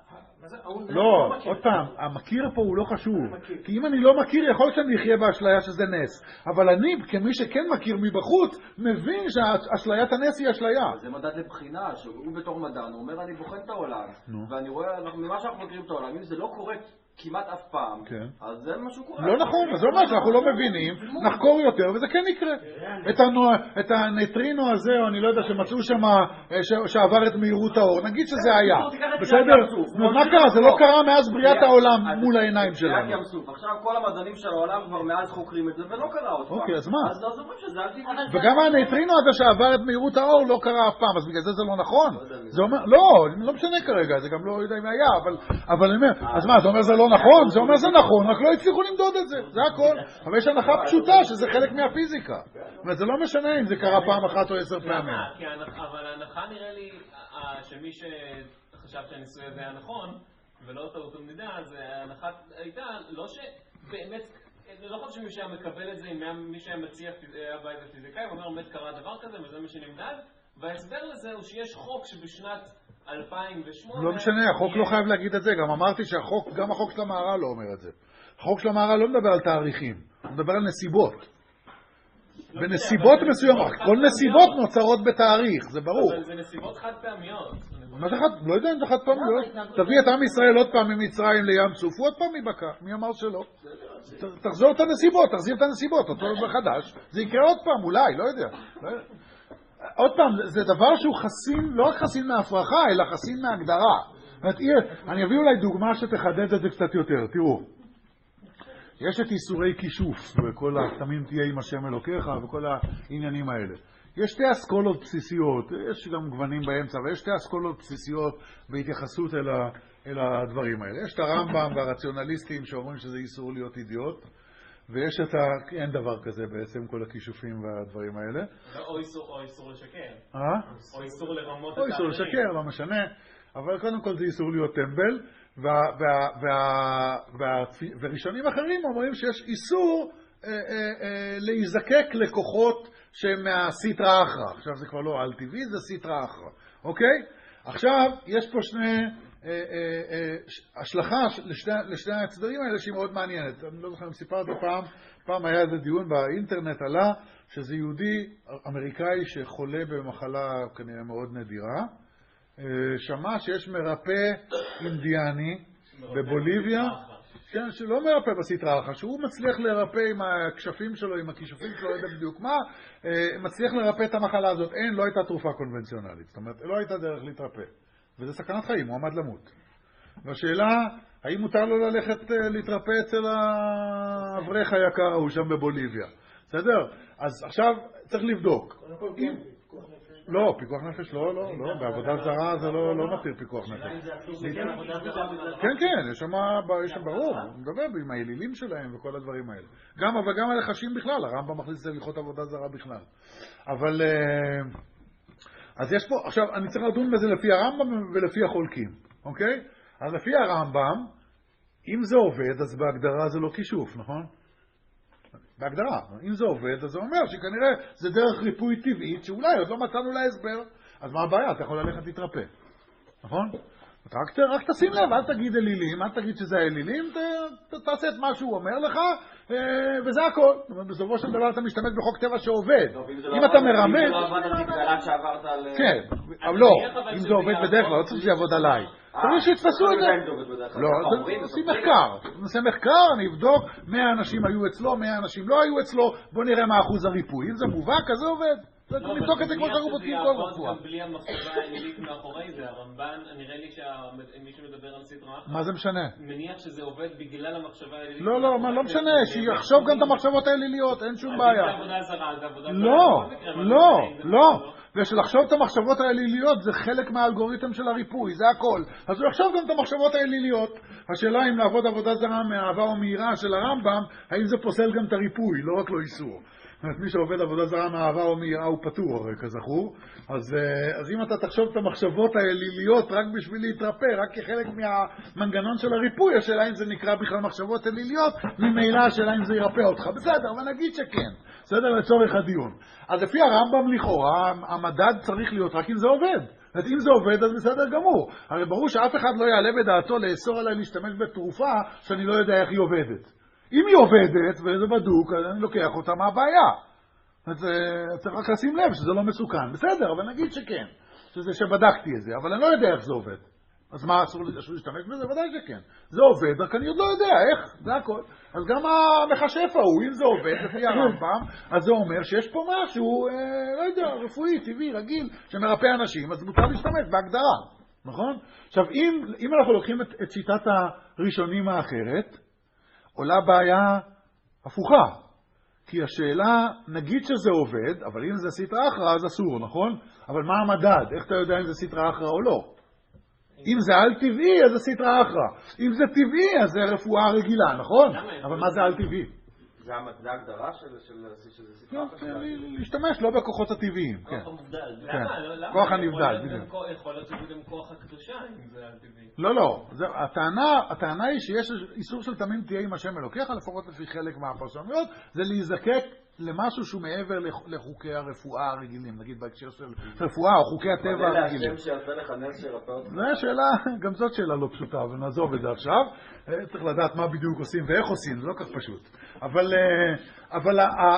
לא, עוד פעם, המכיר פה הוא לא חשוב. כי אם אני לא מכיר, יכול להיות שאני אחיה באשליה שזה נס. אבל אני, כמי שכן מכיר מבחוץ, מבין שאשליית הנס היא אשליה. זה מדד לבחינה, שהוא בתור מדען, הוא אומר, אני בוחן את העולם. ואני רואה, ממה שאנחנו מכירים את העולם, אם זה לא קורה כמעט אף פעם, אז זה משהו קורה. לא נכון, אז זה אומר שאנחנו לא מבינים, נחקור יותר, וזה כן יקרה. את הנטרינו הזה, או אני לא יודע, שמצאו שם, שעבר את מהירות האור, נגיד שזה היה. בסדר? מה קרה? זה לא קרה מאז בריאת העולם מול העיניים שלנו. עכשיו כל המדענים של העולם כבר מאז חוקרים את זה, ולא קרה עוד פעם. אוקיי, אז מה? אז לא אומרים שזה אל תקרה. וגם הנטרינו הזה שעבר את מהירות האור לא קרה אף פעם, אז בגלל זה זה לא נכון. זה אומר, לא, לא משנה כרגע, זה גם לא יודע אם היה, אבל אני אומר, אז מה, זה אומר זה לא נכון? זה אומר זה נכון, רק לא הצליחו למדוד את זה, זה הכל. אבל יש הנחה פשוטה שזה חלק מהפיזיקה. אבל זה לא משנה אם זה קרה פעם אחת או עשר פעמים. אבל ההנחה נראה לי שמי שחשב שהניסוי הזה היה נכון, ולא טעות ומדידה, אז ההנחה הייתה לא שבאמת, לא חושב שמי שהיה מקבל את זה, מי שהיה מציע הבית הפיזיקאי, הוא אומר, באמת קרה דבר כזה, וזה מה שנמדד, וההסבר לזה הוא שיש חוק שבשנת אלפיים ושמונה... לא משנה, החוק לא חייב להגיד את זה, גם אמרתי שהחוק, גם החוק של המהר"ל לא אומר את זה. החוק של המהר"ל לא מדבר על תאריכים, הוא מדבר על נסיבות. בנסיבות מסוימות, כל נסיבות נוצרות בתאריך, זה ברור. אבל זה נסיבות חד פעמיות. מה זה חד? לא יודע אם זה חד פעמיות. תביא את עם ישראל עוד פעם ממצרים לים סוף, הוא עוד פעם מבקע, מי אמר שלא? תחזור את הנסיבות, תחזיר את הנסיבות, אותו מחדש, זה יקרה עוד פעם, אולי, לא יודע. עוד פעם, זה דבר שהוא חסין, לא רק חסין מהפרחה, אלא חסין מהגדרה. אני אביא אולי דוגמה שתחדד את זה קצת יותר. תראו, יש את איסורי כישוף, וכל התמים תהיה עם השם אלוקיך, וכל העניינים האלה. יש שתי אסכולות בסיסיות, יש גם גוונים באמצע, ויש שתי אסכולות בסיסיות בהתייחסות אל, ה, אל הדברים האלה. יש את הרמב"ם והרציונליסטים שאומרים שזה איסור להיות אידיוט, ויש את ה... אין דבר כזה בעצם, כל הכישופים והדברים האלה. או איסור, או איסור לשקר. אה? או איסור לרמות את או איסור לשקר, לא משנה. אבל קודם כל זה איסור להיות טמבל, וה, וה, וה, וה, וראשונים אחרים אומרים שיש איסור אה, אה, אה, להיזקק לכוחות שהם מהסיטרא אחרא. עכשיו זה כבר לא על טבעי, זה סיטרא אחרא. אוקיי? עכשיו יש פה שני... השלכה לשני, לשני הצדדים האלה שהיא מאוד מעניינת. אני לא זוכר אם סיפרתי פעם, פעם היה איזה דיון באינטרנט עלה שזה יהודי אמריקאי שחולה במחלה כנראה מאוד נדירה, שמע שיש מרפא אינדיאני בבוליביה, כן, שלא מרפא בסטרא אחרא, שהוא מצליח לרפא עם הכשפים שלו, עם הכישופים שלו, לא יודע בדיוק מה, מצליח לרפא את המחלה הזאת. אין, לא הייתה תרופה קונבנציונלית, זאת אומרת, לא הייתה דרך להתרפא. וזה סכנת חיים, הוא עמד למות. והשאלה, האם מותר לו ללכת להתרפא אצל האברך היקר ההוא שם בבוליביה? בסדר? אז עכשיו צריך לבדוק. קודם כל כן, פיקוח נפש. לא, פיקוח נפש לא, לא, לא, בעבודה זרה זה לא מתיר פיקוח נפש. כן, כן, יש שם, ברור, הוא מדבר עם האלילים שלהם וכל הדברים האלה. גם, אבל גם הלחשים בכלל, הרמב"ם מכניס את זה להלכות עבודה זרה בכלל. אבל, אז יש פה, עכשיו, אני צריך לדון בזה לפי הרמב"ם ולפי החולקים, אוקיי? אז לפי הרמב"ם, אם זה עובד, אז בהגדרה זה לא כישוף, נכון? בהגדרה. אם זה עובד, אז זה אומר שכנראה זה דרך ריפוי טבעית, שאולי עוד לא מצאנו לה הסבר. אז מה הבעיה? אתה יכול ללכת להתרפא. נכון? רק, רק תשים לב, אל תגיד אלילים, אל תגיד שזה האלילים, ת, ת, תעשה את מה שהוא אומר לך, וזה הכל. בסופו של דבר אתה משתמש בחוק טבע שעובד. אם אתה מרמה... אם זה לא עבד, אז תגלת שעברת על... כן, אבל לא, אם זה עובד בדרך כלל, לא צריך שיעבוד עליי. צריך שיתפסו את זה. לא, נעשה מחקר. נעשה מחקר, אני אבדוק מאה אנשים היו אצלו, מאה אנשים לא היו אצלו, בוא נראה מה אחוז הריפוי. אם זה מובהק, אז זה עובד. נבדוק את זה כמו שאנחנו בודקים כל רפואה. בלי המחשבה האלילית מאחורי זה, הרמב"ן, נראה לי שמי שמדבר על סטרא אחרא, מה זה משנה? מניח שזה עובד בגלל המחשבה האלילית. לא, לא, לא משנה, שיחשוב גם את המחשבות האליליות, אין שום בעיה. זה עבודה זרה, זה עבודה זרה. לא, לא, לא. ושלחשוב את המחשבות האליליות זה חלק מהאלגוריתם של הריפוי, זה הכל. אז הוא יחשוב גם את המחשבות האליליות. השאלה אם לעבוד עבודה זרה מאהבה או מהירה של הרמב"ם, האם זה פוסל גם את הריפוי, לא רק לא איסור. מי שעובד עבודה זרה מאהבה או מהירה הוא פטור, הרי כזכור. אז, אז אם אתה תחשוב את המחשבות האליליות רק בשביל להתרפא, רק כחלק מהמנגנון של הריפוי, השאלה אם זה נקרא בכלל מחשבות אליליות, ממילא השאלה אם זה ירפא אותך. בסדר, אבל נגיד שכן. בסדר, לצורך הדיון. אז לפי הרמב"ם לכאורה, המדד צריך להיות רק אם זה עובד. אם זה עובד, אז בסדר גמור. הרי ברור שאף אחד לא יעלה בדעתו לאסור עליי להשתמש בתרופה שאני לא יודע איך היא עובדת. אם היא עובדת, וזה בדוק, אז אני לוקח אותה מהבעיה. אז צריך רק לשים לב שזה לא מסוכן. בסדר, אבל נגיד שכן. שזה שבדקתי את זה, אבל אני לא יודע איך זה עובד. אז מה, אסור להשתמש בזה? ודאי שכן. זה עובד, רק אני עוד לא יודע איך, זה הכל. אז גם המחשף ההוא, אם זה עובד, לפי הרמב"ם, אז זה אומר שיש פה משהו, אה, לא יודע, רפואי, טבעי, רגיל, שמרפא אנשים, אז מותר להשתמש בהגדרה. נכון? עכשיו, אם, אם אנחנו לוקחים את, את שיטת הראשונים האחרת, עולה בעיה הפוכה. כי השאלה, נגיד שזה עובד, אבל אם זה סטרא אחרא, אז אסור, נכון? אבל מה המדד? איך אתה יודע אם זה סטרא אחרא או לא? אם זה על טבעי, אז זה סטרא אחרא. אם זה טבעי, אז זה רפואה רגילה, נכון? אבל מה זה על טבעי? זה ההגדרה של סטרא אחרא? להשתמש לא בכוחות הטבעיים. כוח המובדל. למה? כוח הנבדל. יכול להיות שזה גם כוח הקדושה, אם זה על טבעי. לא, לא. הטענה היא שיש איסור של תמים תהיה עם השם אלוקיך, לפחות לפי חלק מהפרשנויות, זה להיזקק למשהו שהוא מעבר לחוקי הרפואה הרגילים, נגיד בהקשר של רפואה או חוקי הטבע הרגילים. השם שיעשה לך נס שירפא אותך. זו שאלה, גם זאת שאלה לא פשוטה, ונעזוב את זה עכשיו. צריך לדעת מה בדיוק עושים ואיך עושים, זה לא כך פשוט. אבל, אבל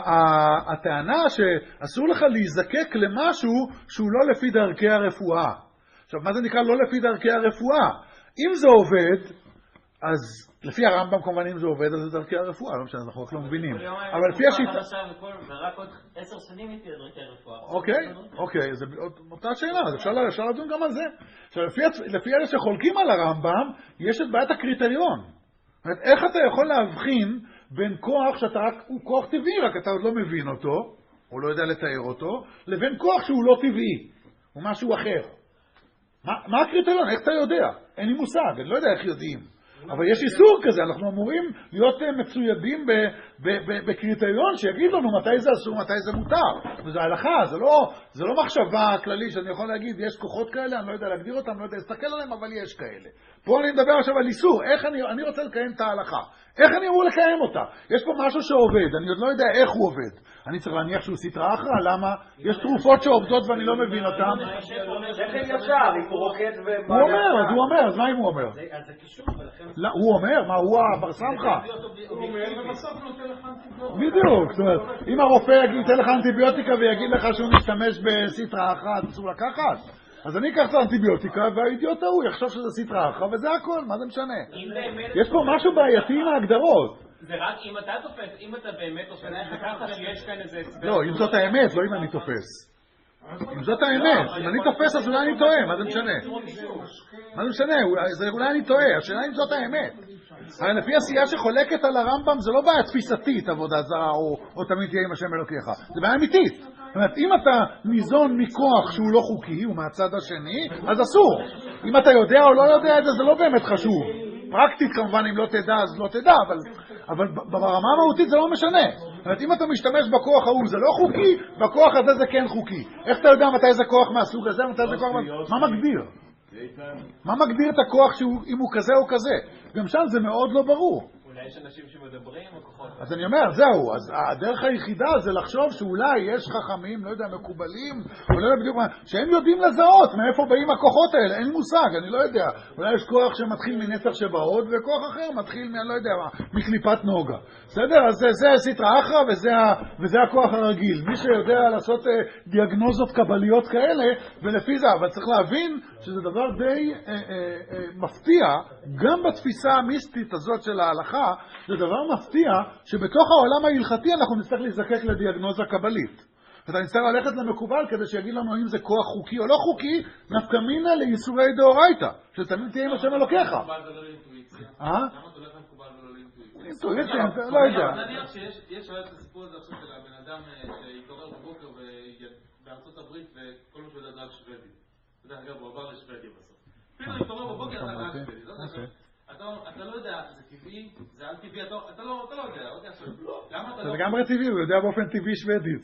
הטענה שאסור לך להיזקק למשהו שהוא לא לפי דרכי הרפואה. עכשיו, מה זה נקרא לא לפי דרכי הרפואה? אם זה עובד, אז לפי הרמב"ם כמובן אם זה עובד, אז זה דרכי הרפואה, לא משנה, אנחנו רק לא מבינים. אבל לפי השיטה... ורק עוד עשר שנים איתי דרכי הרפואה. אוקיי, אוקיי, זה אותה שאלה, אז אפשר לדון גם על זה. עכשיו, לפי אלה שחולקים על הרמב"ם, יש את בעיית הקריטריון. זאת אומרת, איך אתה יכול להבחין בין כוח שאתה רק, הוא כוח טבעי, רק אתה עוד לא מבין אותו, או לא יודע לתאר אותו, לבין כוח שהוא לא טבעי, הוא משהו אחר. מה, מה הקריטריון? איך אתה יודע? אין לי מושג, אני לא יודע איך יודעים. אבל יש איסור כזה, אנחנו אמורים להיות מצוידים בקריטריון שיגיד לנו מתי זה אסור, מתי זה מותר. וזה הלכה, זה לא, זה לא מחשבה כללית שאני יכול להגיד, יש כוחות כאלה, אני לא יודע להגדיר אותם, לא יודע להסתכל עליהם, אבל יש כאלה. פה אני מדבר עכשיו על איסור, איך אני, אני רוצה לקיים את ההלכה. איך אני אמור לקיים אותה? יש פה משהו שעובד, אני עוד לא יודע איך הוא עובד. אני צריך להניח שהוא סטרא אחרא, למה? יש תרופות שעובדות ואני לא מבין אותן. איך הם ישר, אם הוא רוקד הוא אומר, אז הוא אומר, אז מה אם הוא אומר? אז זה קישור, ולכן... לא, הוא אומר, מה, הוא הבר סמכה? הוא אומר, ובסוף נותן לך אנטיביוטיקה. בדיוק, זאת אומרת, אם הרופא ייתן לך אנטיביוטיקה ויגיד לך שהוא משתמש בסטרא אחרא, אז אסור לקחת. אז אני אקח את האנטיביוטיקה, והאידיוט ההוא יחשוב שזה סטרא אחרא, וזה הכל, מה זה משנה? יש פה משהו בעייתי עם ההגדרות. זה רק אם אתה תופס, אם אתה באמת תופס, זה ככה שיש כאן איזה... לא, אם זאת האמת, לא אם אני תופס. אם זאת האמת, אם אני תופס אז אולי אני טועה, מה זה משנה? מה זה משנה? אולי אני טועה, השאלה אם זאת האמת. הרי לפי עשייה שחולקת על הרמב"ם זה לא בעיה תפיסתית, עבודה זרה, או, או תמיד תהיה עם השם אלוקיך. זה בעיה אמיתית. זאת אומרת, אם אתה ניזון מכוח שהוא לא חוקי, הוא מהצד השני, אז אסור. אם אתה יודע או לא יודע את זה, זה לא באמת חשוב. פרקטית כמובן, אם לא תדע, אז לא תדע, אבל, אבל ברמה המהותית זה לא משנה. זאת אומרת, אם אתה משתמש בכוח ההוא, זה לא חוקי, בכוח הזה זה כן חוקי. איך אתה יודע מתי זה כוח מהסוג הזה, מתי זה כוח מהסוג? מה מגדיר? מה מגדיר את הכוח אם הוא כזה או כזה? גם שם זה מאוד לא ברור. אולי יש אנשים שמדברים או כוחות? אז אני אומר, זהו, אז הדרך היחידה זה לחשוב שאולי יש חכמים, לא יודע, מקובלים, או לא יודע בדיוק מה, שהם יודעים לזהות מאיפה באים הכוחות האלה, אין מושג, אני לא יודע. אולי יש כוח שמתחיל מנצח שבעות, וכוח אחר מתחיל, אני לא יודע מה, מקליפת נוגה. בסדר? אז זה, זה סטרא אחרא, וזה, וזה הכוח הרגיל. מי שיודע לעשות אה, דיאגנוזות קבליות כאלה, ולפי זה, אבל צריך להבין שזה דבר די אה, אה, אה, מפתיע, גם בתפיסה המיסטית הזאת של ההלכה, זה דבר מפתיע שבתוך העולם ההלכתי אנחנו נצטרך להזדקק לדיאגנוזה קבלית. ואתה נצטרך ללכת למקובל כדי שיגיד לנו אם זה כוח חוקי או לא חוקי, נפקא מינה לייסורי דאורייתא, שתמיד תהיה עם השם אלוקיך. למה זה לא לאינטואיציה? אה? למה זה לא מקובל ולא לאינטואיציה? אינטואיציה, לא יודע. נניח שיש שואל את הסיפור הזה עכשיו של הבן אדם שהתעורר בבוקר בארצות הברית וכל מה שהוא יודע זה רק שוודי. אתה יודע, אגב, הוא עבר לשוודי בסוף. פתאום התעורר בבוקר אתה רק שוודי. אתה לא יודע, זה טבעי, זה על טבעי, אתה לא יודע, עוד יעשו. זה לגמרי טבעי, הוא יודע באופן טבעי שוודית.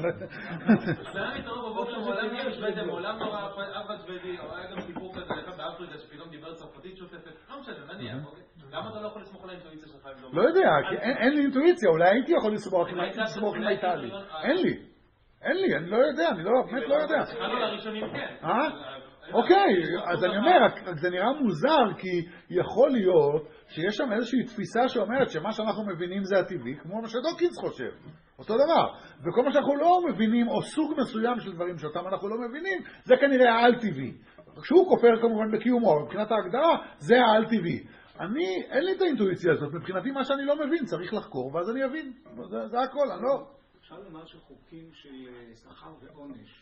זה היה מתעורר בבוקר, מעולם נהיה שוודיה, מעולם לא אבא שוודיה, או היה גם סיפור כזה, אחד באפריקה שפתאום דיבר צרפתית שוטפת, לא משנה, נניח, למה אתה לא יכול לסמוך על האינטואיציה שלך? לא יודע, אין לי אינטואיציה, אולי הייתי יכול לסמוך עם האיטלי. אין לי, אין לי, אני לא יודע, אני באמת לא יודע. התחלנו לראשונים כן. אה? אוקיי, אז אני אומר, זה נראה מוזר, כי יכול להיות שיש שם איזושהי תפיסה שאומרת שמה שאנחנו מבינים זה הטבעי, כמו מה שדוקינס חושב, אותו דבר. וכל מה שאנחנו לא מבינים, או סוג מסוים של דברים שאותם אנחנו לא מבינים, זה כנראה העל-טבעי. כשהוא כופר כמובן בקיומו, מבחינת ההגדרה, זה העל-טבעי. אני, אין לי את האינטואיציה הזאת, מבחינתי מה שאני לא מבין צריך לחקור, ואז אני אבין. זה, זה הכל, אני לא... אפשר לומר שחוקים של שכר ועונש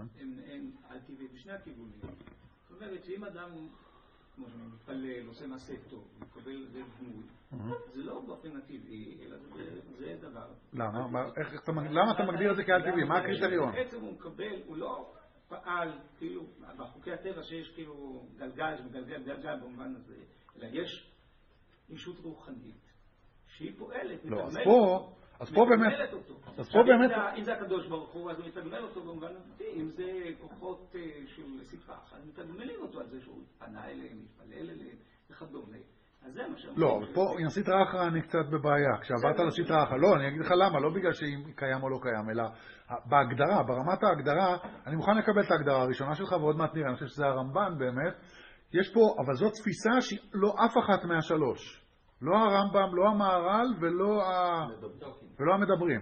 הם על-טבעי בשני הכיוונים. זאת אומרת שאם אדם, כמו שאני מתפלל, עושה מעשה טוב, מקבל זה גמול, זה לא באופן הטבעי, אלא זה דבר. למה? למה אתה מגדיר את זה כעל-טבעי? מה הקריטריון? בעצם הוא מקבל, הוא לא פעל, כאילו, בחוקי הטבע שיש כאילו גלגל, שמגלגל גלגל במובן הזה, אלא יש אישות רוחנית שהיא פועלת, לא, אז פה... אז פה באמת, אז פה באמת, אם זה הקדוש ברוך הוא, אז הוא מתגמל אותו במובן הזה, אם זה כוחות של ספרה, אז מתגמלים אותו על זה שהוא פנה אליהם, מתפלל אליהם, וכדומה. אז זה מה שאומרים. לא, פה עם סטרא אחרא אני קצת בבעיה. כשעברת על סטרא אחרא, לא, אני אגיד לך למה, לא בגלל שהיא קיים או לא קיים, אלא בהגדרה, ברמת ההגדרה, אני מוכן לקבל את ההגדרה הראשונה שלך ועוד מעט נראה, אני חושב שזה הרמב"ן באמת. יש פה, אבל זאת תפיסה שהיא לא אף אחת מהשלוש. לא הרמב"ם, לא המהר"ל ולא ה... ולא המדברים.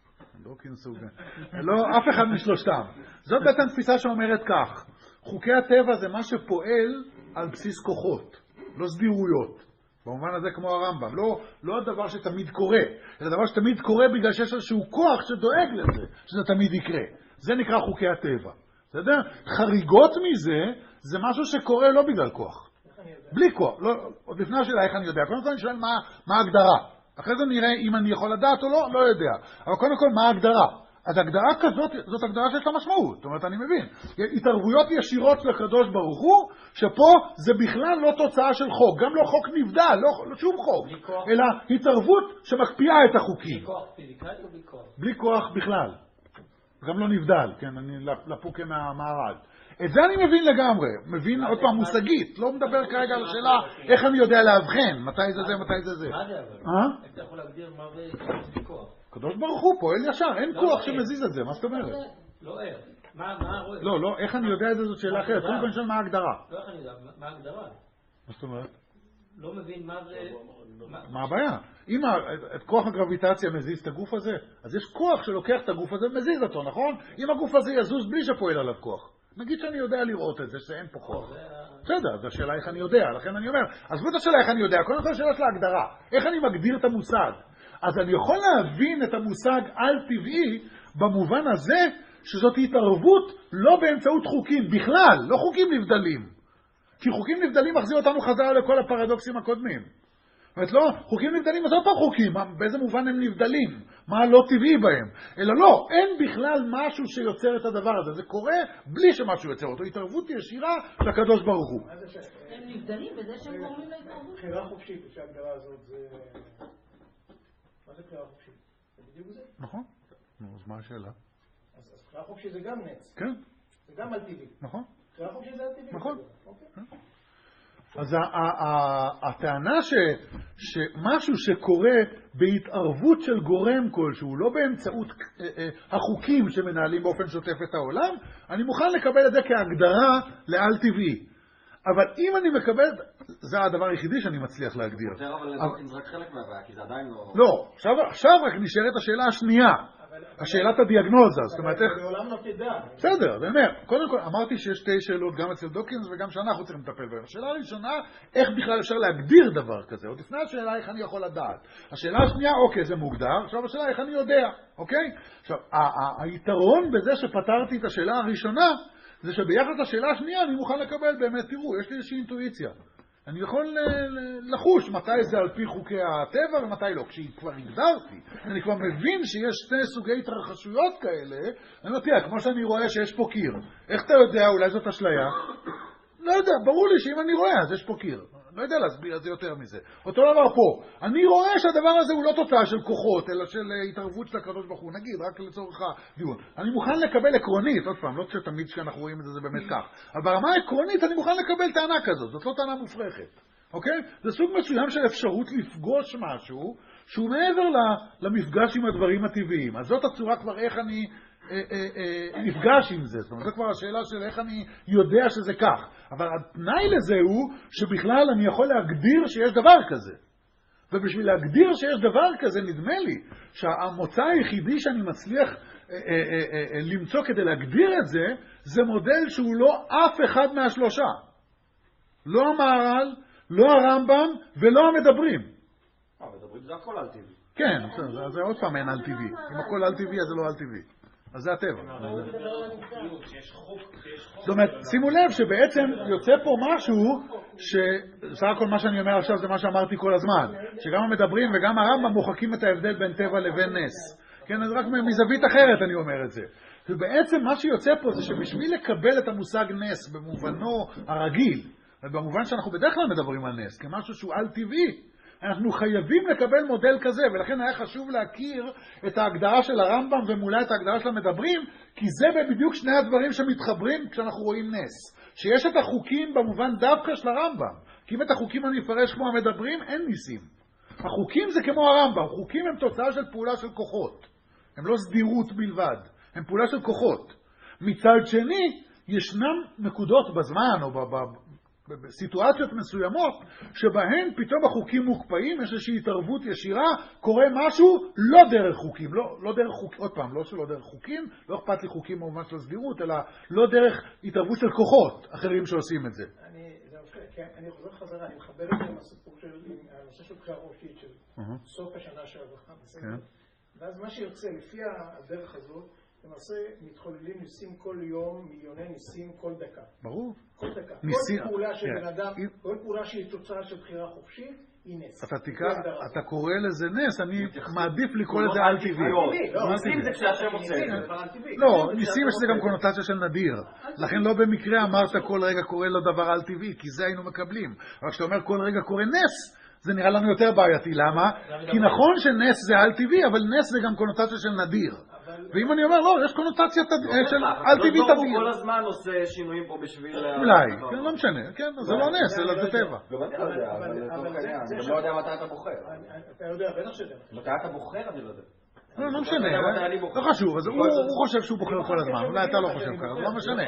דוקינס הוא... לא, אף אחד משלושתם. זאת בעצם תפיסה שאומרת כך. חוקי הטבע זה מה שפועל על בסיס כוחות, לא סדירויות. במובן הזה כמו הרמב"ם. לא, לא הדבר שתמיד קורה. זה דבר שתמיד קורה בגלל שיש איזשהו כוח שדואג לזה, שזה תמיד יקרה. זה נקרא חוקי הטבע. בסדר? חריגות מזה זה משהו שקורה לא בגלל כוח. בלי כוח. לא, עוד לפני השאלה איך אני יודע. קודם כל אני שואל מה, מה ההגדרה. אחרי זה נראה אם אני יכול לדעת או לא, לא יודע. אבל קודם כל מה ההגדרה. אז הגדרה כזאת, זאת הגדרה שיש לה משמעות. זאת אומרת, אני מבין. התערבויות ישירות לקדוש ברוך הוא, שפה זה בכלל לא תוצאה של חוק. גם לא חוק נבדל, לא, לא שום חוק. אלא התערבות שמקפיאה את החוקים. בלי כוח פיזיקלי או בלי כוח? בלי כוח בכלל. גם לא נבדל, כן, אני לפוקה מהמערד. את זה אני מבין לגמרי, מבין עוד פעם מושגית, לא מדבר כרגע על השאלה איך אני יודע להבחן, מתי זה זה, מתי זה זה. מה זה אבל? אתה יכול להגדיר מה זה כוח? קדוש ברוך הוא פועל ישר, אין כוח שמזיז את זה, מה זאת אומרת? לא איך, מה רואה? לא, לא, איך אני יודע את זה, זאת שאלה אחרת, קודם כל נשאל מה ההגדרה. לא איך אני יודע, מה ההגדרה? מה זאת אומרת? לא מבין מה זה... מה הבעיה? אם את כוח הגרביטציה מזיז את הגוף הזה, אז יש כוח שלוקח את הגוף הזה ומזיז אותו, נכון? אם הגוף הזה יזוז בלי שפועל עליו כוח. נגיד שאני יודע לראות את זה, שאין פה כוח. בסדר, אז השאלה איך אני יודע, לכן אני אומר, עזבו את השאלה איך אני יודע, קודם כל השאלה של ההגדרה, איך אני מגדיר את המושג. אז אני יכול להבין את המושג על-טבעי במובן הזה שזאת התערבות לא באמצעות חוקים, בכלל, לא חוקים נבדלים. כי חוקים נבדלים מחזיר אותנו חזרה לכל הפרדוקסים הקודמים. אומרת, לא, חוקים נבדלים, אז עוד פעם חוקים, באיזה מובן הם נבדלים? מה לא טבעי בהם? אלא לא, אין בכלל משהו שיוצר את הדבר הזה. זה קורה בלי שמשהו יוצר אותו. התערבות ישירה לקדוש ברוך הוא. הם נבדלים בזה שהם גורמים להתערבות. בחירה חופשית, שההגדרה הזאת זה... מה זה בחירה חופשית? זה בדיוק זה? נכון. נו, אז מה השאלה? אז בחירה חופשית זה גם נץ. כן. זה גם על טבעי. נכון. בחירה חופשית זה על טבעי. נכון. אז הטענה שמשהו שקורה בהתערבות של גורם כלשהו, לא באמצעות החוקים שמנהלים באופן שוטף את העולם, אני מוכן לקבל את זה כהגדרה לעל טבעי. אבל אם אני מקבל, זה הדבר היחידי שאני מצליח להגדיר. אבל זה רק חלק מהבעיה, כי זה עדיין לא... לא, עכשיו רק נשארת השאלה השנייה. השאלת הדיאגנוזה, זאת אומרת איך... בעולם לא תדע. בסדר, זה אומר, קודם כל אמרתי שיש שתי שאלות גם אצל דוקינס וגם שאנחנו צריכים לטפל בהן. השאלה הראשונה, איך בכלל אפשר להגדיר דבר כזה? עוד לפני השאלה איך אני יכול לדעת. השאלה השנייה, אוקיי, זה מוגדר, עכשיו השאלה איך אני יודע, אוקיי? עכשיו, היתרון בזה שפתרתי את השאלה הראשונה, זה שביחד לשאלה השנייה אני מוכן לקבל באמת, תראו, יש לי איזושהי אינטואיציה. אני יכול לחוש מתי זה על פי חוקי הטבע ומתי לא. כשכבר הגדרתי, אני כבר מבין שיש שני סוגי התרחשויות כאלה, אני אומר, תראה, כמו שאני רואה שיש פה קיר. איך אתה יודע? אולי זאת אשליה? לא יודע, ברור לי שאם אני רואה, אז יש פה קיר. לא יודע להסביר את זה יותר מזה. אותו דבר פה. אני רואה שהדבר הזה הוא לא תוצאה של כוחות, אלא של התערבות של הקדוש ברוך הוא. נגיד, רק לצורך הדיון. אני מוכן לקבל עקרונית, עוד פעם, לא שתמיד כשאנחנו רואים את זה, זה באמת כך. אבל ברמה העקרונית אני מוכן לקבל טענה כזאת. זאת לא טענה מופרכת. אוקיי? זה סוג מסוים של אפשרות לפגוש משהו שהוא מעבר למפגש עם הדברים הטבעיים. אז זאת הצורה כבר איך אני נפגש עם זה. זאת אומרת, זו כבר השאלה של איך אני יודע שזה כך. אבל התנאי לזה הוא שבכלל אני יכול להגדיר שיש דבר כזה. ובשביל להגדיר שיש דבר כזה, נדמה לי שהמוצא היחידי שאני מצליח למצוא כדי להגדיר את זה, זה מודל שהוא לא אף אחד מהשלושה. לא המהר"ל, לא הרמב"ם ולא המדברים. המדברים זה הכל על טבעי. כן, זה עוד פעם אין על טבעי. אם הכל על טבעי, אז זה לא על טבעי. אז זה הטבע. זאת אומרת, שימו לב שבעצם יוצא פה משהו שסך הכל מה שאני אומר עכשיו זה מה שאמרתי כל הזמן, שגם המדברים וגם הרמב"ם מוחקים את ההבדל בין טבע לבין נס. כן, אז רק מזווית אחרת אני אומר את זה. ובעצם מה שיוצא פה זה שבשביל לקבל את המושג נס במובנו הרגיל, ובמובן שאנחנו בדרך כלל מדברים על נס, כמשהו שהוא על טבעי, אנחנו חייבים לקבל מודל כזה, ולכן היה חשוב להכיר את ההגדרה של הרמב"ם ומולה את ההגדרה של המדברים, כי זה בדיוק שני הדברים שמתחברים כשאנחנו רואים נס. שיש את החוקים במובן דווקא של הרמב"ם, כי אם את החוקים אני אפרש כמו המדברים, אין ניסים. החוקים זה כמו הרמב"ם, חוקים הם תוצאה של פעולה של כוחות. הם לא סדירות בלבד, הם פעולה של כוחות. מצד שני, ישנם נקודות בזמן או בסיטואציות מסוימות שבהן פתאום החוקים מוקפאים, יש איזושהי התערבות ישירה, קורה משהו לא דרך חוקים, לא, לא דרך חוקים, עוד פעם, לא שלא דרך חוקים, לא אכפת לי חוקים במובן של הסדירות, אלא לא דרך התערבות של כוחות אחרים שעושים את זה. אני, זה מפחיד, כן, אני חוזר חזרה, אני מחבר את זה עם הסיפור של, עם הנושא של בחירה חופשית של סוף השנה שעברה, בסדר? ואז מה שיוצא, לפי הדרך הזאת, למעשה מתחוללים ניסים כל יום, מיליוני ניסים כל דקה. ברור. כל דקה. ניסים, כל פעולה של כן. בן אדם, כל פעולה שהיא תוצאה של בחירה חופשית, היא נס. אתה תקרא, אתה קורא לזה נס, אני מעדיף לקרוא לזה על טבעי. ניסים זה כשהשם עושה את זה. לא, ניסים יש לזה גם קונוטציה של נדיר. לכן לא במקרה אמרת כל רגע קורא לו דבר על טבעי, כי זה היינו מקבלים. אבל כשאתה אומר כל רגע קורא נס, זה נראה לנו יותר בעייתי. למה? כי נכון שנס זה על טבעי, אבל נס זה גם קונוטציה של נדיר. ואם אני אומר, לא, יש קונוטציה של על טבעי תדיר. כל הזמן עושה שינויים פה בשביל... אולי, כן, לא משנה, כן, זה לא נס, אלא זה טבע. גם אני לא יודע, אבל לצורך העניין, אני גם לא יודע מתי אתה בוחר. אתה יודע, בטח שיודע. מתי אתה בוחר, אני לא יודע. לא, לא משנה, לא חשוב, הוא חושב שהוא בוחר כל הזמן, אולי אתה לא חושב ככה, זה לא משנה.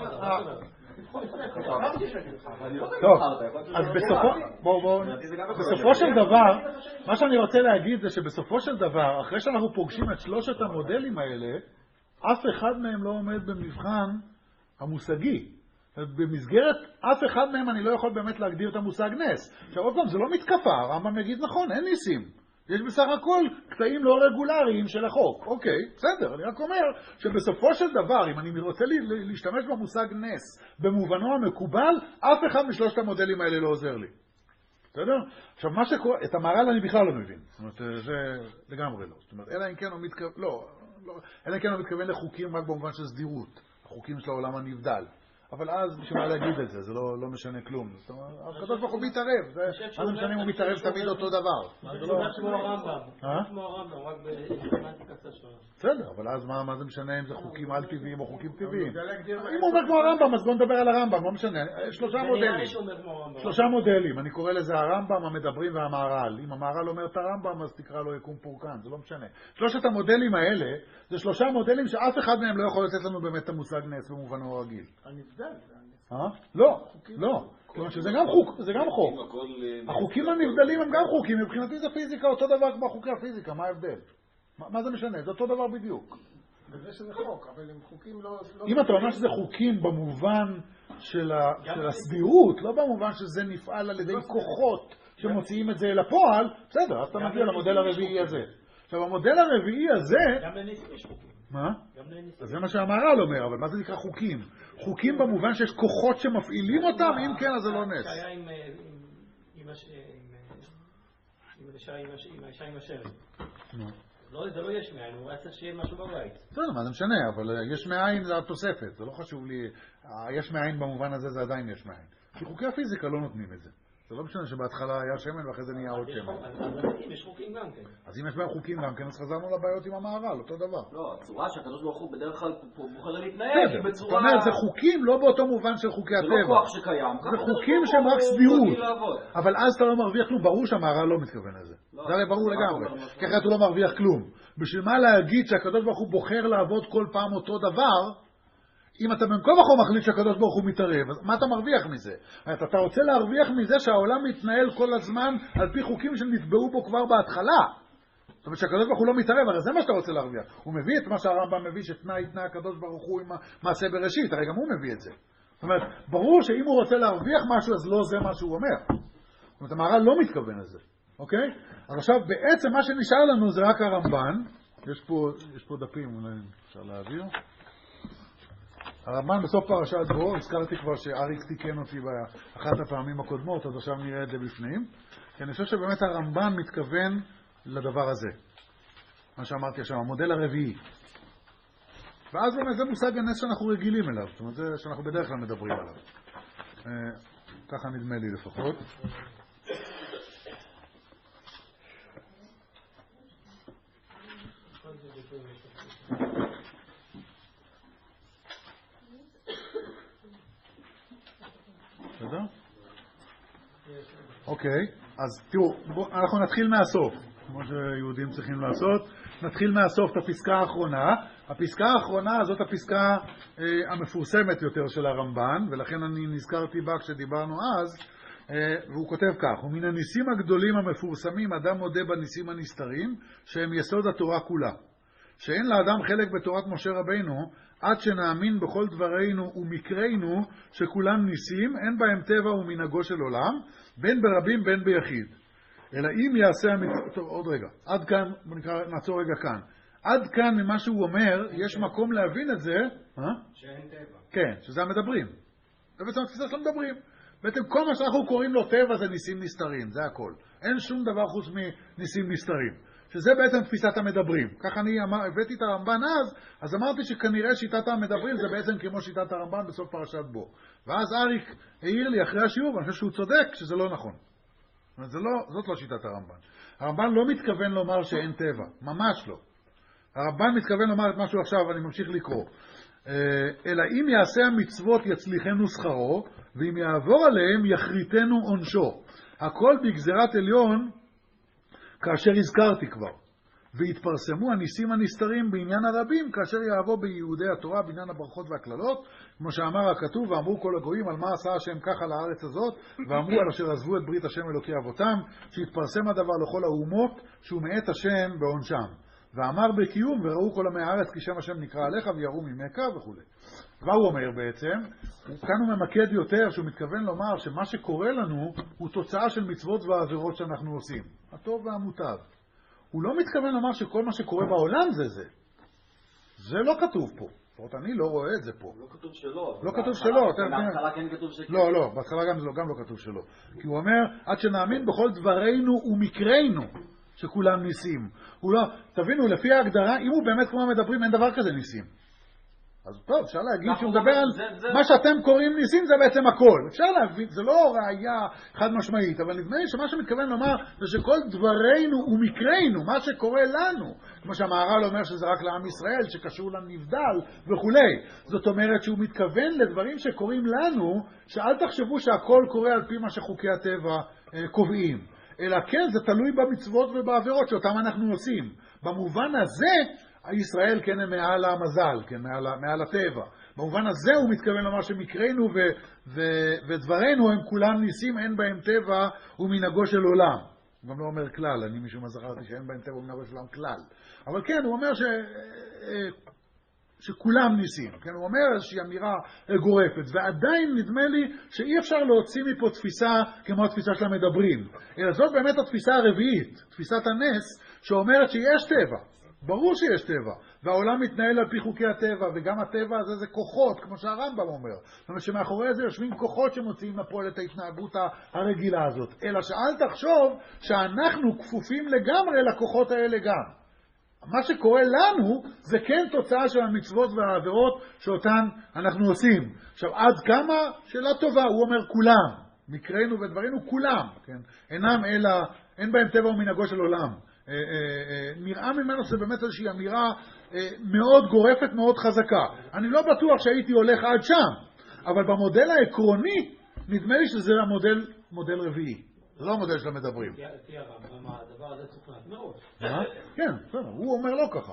טוב, אז בסופו של דבר, מה שאני רוצה להגיד זה שבסופו של דבר, אחרי שאנחנו פוגשים את שלושת המודלים האלה, אף אחד מהם לא עומד במבחן המושגי. במסגרת אף אחד מהם אני לא יכול באמת להגדיר את המושג נס. עכשיו עוד פעם, זה לא מתקפה, הרמב"ם יגיד נכון, אין ניסים. יש בסך הכל קטעים לא רגולריים של החוק. אוקיי, בסדר, אני רק אומר שבסופו של דבר, אם אני רוצה להשתמש במושג נס במובנו המקובל, אף אחד משלושת המודלים האלה לא עוזר לי. בסדר? עכשיו, מה שקורה, את המהר"ל אני בכלל לא מבין. זאת אומרת, זה לגמרי לא. זאת אומרת, אלא אם כן הוא מתכוון, לא, לא, אלא אם כן הוא מתכוון לחוקים רק במובן של סדירות. החוקים של העולם הנבדל. אבל אז בשביל מה להגיד את זה, זה לא, לא משנה כלום. זאת אומרת, הקדוש ברוך הוא מתערב. מה זה משנה אם הוא מתערב תמיד אותו דבר? זה לא כמו הרמב"ם. זה כמו הרמב"ם, רק בסמנטיקה קצת שונה. בסדר, אבל אז מה זה משנה אם זה חוקים על טבעיים או חוקים טבעיים? אם הוא אומר כמו הרמב"ם, אז בוא נדבר על הרמב"ם, לא משנה. שלושה מודלים. שלושה מודלים. אני קורא לזה הרמב"ם, המדברים והמהר"ל. אם המהר"ל אומר את הרמב"ם, אז תקרא לו יקום פורקן, זה לא משנה. שלושת המודלים האלה, זה שלושה מודלים שאף אחד מהם לא יכול לתת לנו באמת את המושג נס במובנו הרגיל. לא, לא. כלומר שזה גם חוק, זה גם חוק. החוקים הנבדלים הם גם חוקים, מבחינתי זה פיזיקה אותו דבר כמו חוקי הפיזיקה, מה ההבדל? מה זה משנה? זה אותו דבר בדיוק. וזה שזה חוק, אבל הם חוקים לא... אם אתה אומר שזה חוקים במובן של הסבירות, לא במובן שזה נפעל על ידי כוחות שמוציאים את זה אל הפועל, בסדר, אז אתה מגיע למודל הרביעי הזה. עכשיו, המודל הרביעי הזה... גם לניסים יש חוקים. מה? אז זה מה שהמהר"ל אומר, אבל מה זה נקרא חוקים? חוקים במובן שיש כוחות שמפעילים אותם, אם כן, אז זה לא נס. שהיה עם האישה עם השרת. זה לא יש מאין, הוא רצה שיהיה משהו בבית. בסדר, מה זה משנה, אבל יש מאין זה התוספת, זה לא חשוב לי, יש מאין במובן הזה זה עדיין יש מאין. כי חוקי הפיזיקה לא נותנים את זה. זה לא משנה שבהתחלה היה שמן ואחרי זה נהיה עוד שמן. אז יש חוקים גם כן. אז אם יש בהם חוקים גם כן, אז חזרנו לבעיות עם המהר"ל, אותו דבר. לא, הצורה שהקדוש ברוך הוא בדרך כלל בוחר להתנהג היא בצורה... זאת אומרת, זה חוקים לא באותו מובן של חוקי הטבע. זה לא כוח שקיים. זה חוקים שהם רק סבירות. אבל אז אתה לא מרוויח כלום, ברור שהמהר"ל לא מתכוון לזה. זה הרי ברור לגמרי. כי אחרת הוא לא מרוויח כלום. בשביל מה להגיד שהקדוש ברוך הוא בוחר לעבוד כל פעם אותו דבר, אם אתה במקום אחר מחליט שהקדוש ברוך הוא מתערב, אז מה אתה מרוויח מזה? אתה רוצה להרוויח מזה שהעולם מתנהל כל הזמן על פי חוקים שנתבעו בו כבר בהתחלה. זאת אומרת שהקדוש ברוך הוא לא מתערב, הרי זה מה שאתה רוצה להרוויח. הוא מביא את מה שהרמב"ם מביא, שתנאי תנאי הקדוש ברוך הוא עם מעשה בראשית, הרי גם הוא מביא את זה. זאת אומרת, ברור שאם הוא רוצה להרוויח משהו, אז לא זה מה שהוא אומר. זאת אומרת, המהר"ל לא מתכוון לזה. אוקיי? אז עכשיו, בעצם מה שנשאר לנו זה רק הרמב"ן. יש פה, יש פה דפים, אולי אפשר להעביר. הרמב"ן בסוף פרשת בו, הזכרתי כבר שאריק תיקן אותי באחת הפעמים הקודמות, אז עכשיו נראה את זה בפנים. כי אני חושב שבאמת הרמב"ן מתכוון לדבר הזה. מה שאמרתי עכשיו, המודל הרביעי. ואז באמת זה מושג הנס שאנחנו רגילים אליו. זאת אומרת, זה שאנחנו בדרך כלל מדברים עליו. ככה נדמה לי לפחות. בסדר? אוקיי, אז תראו, אנחנו נתחיל מהסוף, כמו שיהודים צריכים לעשות. נתחיל מהסוף את הפסקה האחרונה. הפסקה האחרונה זאת הפסקה אה, המפורסמת יותר של הרמב"ן, ולכן אני נזכרתי בה כשדיברנו אז, אה, והוא כותב כך: ומן הניסים הגדולים המפורסמים אדם מודה בניסים הנסתרים, שהם יסוד התורה כולה. שאין לאדם חלק בתורת משה רבינו, עד שנאמין בכל דברינו ומקרינו שכולם ניסים, אין בהם טבע ומנהגו של עולם, בין ברבים בין ביחיד. אלא אם יעשה המצוות... טוב, עוד רגע. עד כאן, בוא נקרא, נעצור רגע כאן. עד כאן ממה שהוא אומר, יש מקום להבין את זה... שאין טבע. כן, שזה המדברים. זה בעצם התפיסה של המדברים. בעצם כל מה שאנחנו קוראים לו טבע זה ניסים נסתרים, זה הכל. אין שום דבר חוץ מניסים נסתרים. שזה בעצם תפיסת המדברים. ככה אני אמר, הבאתי את הרמב"ן אז, אז אמרתי שכנראה שיטת המדברים זה בעצם כמו שיטת הרמב"ן בסוף פרשת בו. ואז אריק העיר לי אחרי השיעור, ואני חושב שהוא צודק שזה לא נכון. זאת, לא, זאת לא שיטת הרמב"ן. הרמב"ן לא מתכוון לומר שאין טבע, ממש לא. הרמב"ן מתכוון לומר את משהו עכשיו, ואני ממשיך לקרוא. אלא אם יעשה המצוות יצליחנו שכרו, ואם יעבור עליהם יחריטנו עונשו. הכל בגזירת עליון, כאשר הזכרתי כבר. והתפרסמו הניסים הנסתרים בעניין הרבים, כאשר יעבור ביהודי התורה בעניין הברכות והכללות, כמו שאמר הכתוב, ואמרו כל הגויים על מה עשה השם ככה לארץ הזאת, ואמרו על אשר עזבו את ברית השם אלוקי אבותם, שהתפרסם הדבר לכל האומות, שהוא מאת השם בעונשם. ואמר בקיום, וראו כל עמי הארץ כי שם השם נקרא עליך ויראו ממך וכו'. מה הוא אומר בעצם? כאן הוא ממקד יותר, שהוא מתכוון לומר שמה שקורה לנו הוא תוצאה של מצוות ועבירות שאנחנו עושים. הטוב והמוטב. הוא לא מתכוון לומר שכל מה שקורה בעולם זה זה. זה לא כתוב פה. לפחות אני לא רואה את זה פה. לא כתוב שלא. לא כתוב שלא. בהתחלה כן כתוב שכן. לא, לא, בהתחלה גם לא כתוב שלא. כי הוא אומר, עד שנאמין בכל דברינו ומקרינו, שכולם ניסים. הוא לא, תבינו, לפי ההגדרה, אם הוא באמת כמו מדברים, אין דבר כזה ניסים. אז טוב, אפשר להגיד שהוא מדבר על מה שאתם קוראים ניסים, זה בעצם הכל. אפשר להבין, זה לא ראייה חד משמעית, אבל נדמה לי שמה שמתכוון לומר, זה שכל דברינו ומקרינו, מה שקורה לנו, כמו שהמהר"ל אומר שזה רק לעם ישראל, שקשור לנבדל וכולי. זאת אומרת שהוא מתכוון לדברים שקוראים לנו, שאל תחשבו שהכל קורה על פי מה שחוקי הטבע אה, קובעים. אלא כן, זה תלוי במצוות ובעבירות שאותם אנחנו עושים. במובן הזה, ישראל כן הם מעל המזל, כן, מעל, מעל הטבע. במובן הזה הוא מתכוון לומר שמקרינו ו, ו, ודברנו הם כולם ניסים, אין בהם טבע ומנהגו של עולם. הוא גם לא אומר כלל, אני משום מה זכרתי שאין בהם טבע ומנהגו של עולם כלל. אבל כן, הוא אומר ש... שכולם ניסים, כן? הוא אומר איזושהי אמירה גורפת, ועדיין נדמה לי שאי אפשר להוציא מפה תפיסה כמו התפיסה של המדברים, אלא זאת באמת התפיסה הרביעית, תפיסת הנס, שאומרת שיש טבע, ברור שיש טבע, והעולם מתנהל על פי חוקי הטבע, וגם הטבע הזה זה כוחות, כמו שהרמב"ם אומר, זאת אומרת שמאחורי זה יושבים כוחות שמוציאים לפועל את ההתנהגות הרגילה הזאת, אלא שאל תחשוב שאנחנו כפופים לגמרי לכוחות האלה גם. מה שקורה לנו זה כן תוצאה של המצוות והעבירות שאותן אנחנו עושים. עכשיו, עד כמה? שאלה טובה, הוא אומר כולם, מקרינו ודברינו כולם, כן? אינם אלא, אין בהם טבע ומנהגו של עולם. אה, אה, אה, נראה ממנו שזה באמת איזושהי אמירה אה, מאוד גורפת, מאוד חזקה. אני לא בטוח שהייתי הולך עד שם, אבל במודל העקרוני נדמה לי שזה המודל, מודל רביעי. זה לא המודל של המדברים. תהיה רב, מה הדבר הזה צריך להתנאות. כן, הוא אומר לא ככה.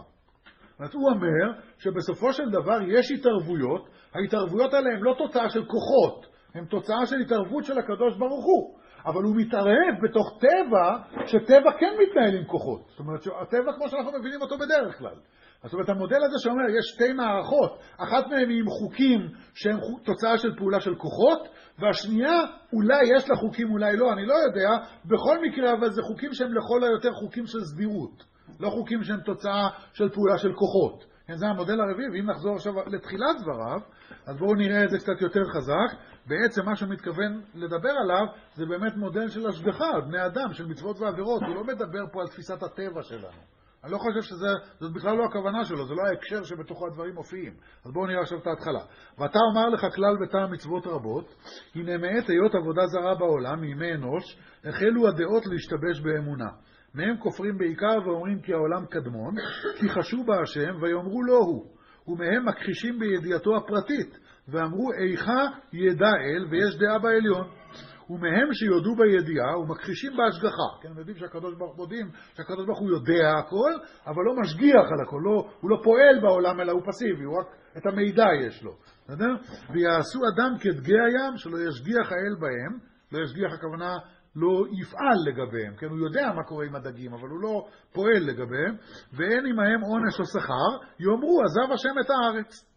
הוא אומר שבסופו של דבר יש התערבויות, ההתערבויות האלה הן לא תוצאה של כוחות, הן תוצאה של התערבות של הקדוש ברוך הוא. אבל הוא מתערב בתוך טבע, שטבע כן מתנהל עם כוחות. זאת אומרת, הטבע כמו שאנחנו מבינים אותו בדרך כלל. זאת אומרת, המודל הזה שאומר, יש שתי מערכות, אחת מהן היא עם חוקים שהם תוצאה של פעולה של כוחות, והשנייה, אולי יש לה חוקים, אולי לא, אני לא יודע, בכל מקרה, אבל זה חוקים שהם לכל היותר חוקים של סדירות, לא חוקים שהם תוצאה של פעולה של כוחות. זה המודל הרביעי, ואם נחזור עכשיו לתחילת דבריו, אז בואו נראה את זה קצת יותר חזק. בעצם מה שמתכוון לדבר עליו, זה באמת מודל של השגחה, בני אדם, של מצוות ועבירות, הוא לא מדבר פה על תפיסת הטבע שלנו. אני לא חושב שזאת בכלל לא הכוונה שלו, זה לא ההקשר שבתוכו הדברים מופיעים. אז בואו נראה עכשיו את ההתחלה. ואתה אומר לך כלל בטעם מצוות רבות, הנה מעת היות עבודה זרה בעולם, מימי אנוש, החלו הדעות להשתבש באמונה. מהם כופרים בעיקר ואומרים כי העולם קדמון, כי חשו בהשם ויאמרו לא הוא. ומהם מכחישים בידיעתו הפרטית, ואמרו איכה ידע אל ויש דעה בעליון. ומהם שיודעו בידיעה ומכחישים בהשגחה. כן, הם יודעים שהקדוש ברוך מודים, שהקדוש ברוך הוא יודע הכל, אבל לא משגיח על הכל, לא, הוא לא פועל בעולם אלא הוא פסיבי, הוא רק את המידע יש לו. בסדר? ויעשו אדם כדגי הים שלא ישגיח האל בהם, לא ישגיח הכוונה לא יפעל לגביהם, כן, הוא יודע מה קורה עם הדגים, אבל הוא לא פועל לגביהם, ואין עמהם עונש או שכר, יאמרו עזב השם את הארץ.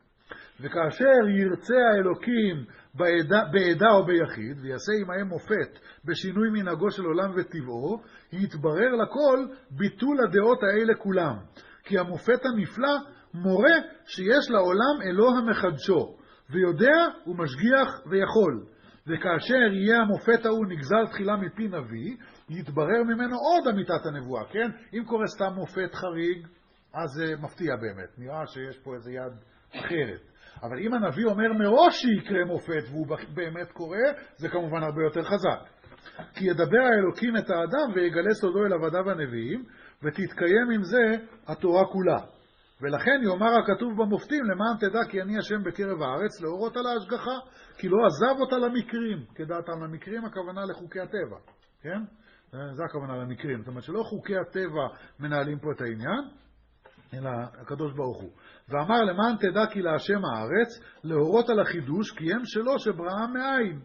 וכאשר ירצה האלוקים בעדה, בעדה או ביחיד, ויעשה עמהם מופת בשינוי מנהגו של עולם וטבעו, יתברר לכל ביטול הדעות האלה כולם. כי המופת הנפלא מורה שיש לעולם אלוה המחדשו, ויודע ומשגיח ויכול. וכאשר יהיה המופת ההוא נגזר תחילה מפי נביא, יתברר ממנו עוד אמיתת הנבואה, כן? אם קורה סתם מופת חריג, אז זה מפתיע באמת. נראה שיש פה איזה יד אחרת. אבל אם הנביא אומר מראש שיקרה מופת והוא באמת קורה, זה כמובן הרבה יותר חזק. כי ידבר האלוקים את האדם ויגלה סודו אל עבדיו הנביאים, ותתקיים עם זה התורה כולה. ולכן יאמר הכתוב במופתים, למען תדע כי אני השם בקרב הארץ, להורות על ההשגחה, כי לא עזב אותה למקרים. כדעתם למקרים הכוונה לחוקי הטבע. כן? זה הכוונה למקרים. זאת אומרת שלא חוקי הטבע מנהלים פה את העניין, אלא הקדוש ברוך הוא. ואמר למען תדע כי להשם הארץ, להורות על החידוש, כי הם שלו שבראה מאין.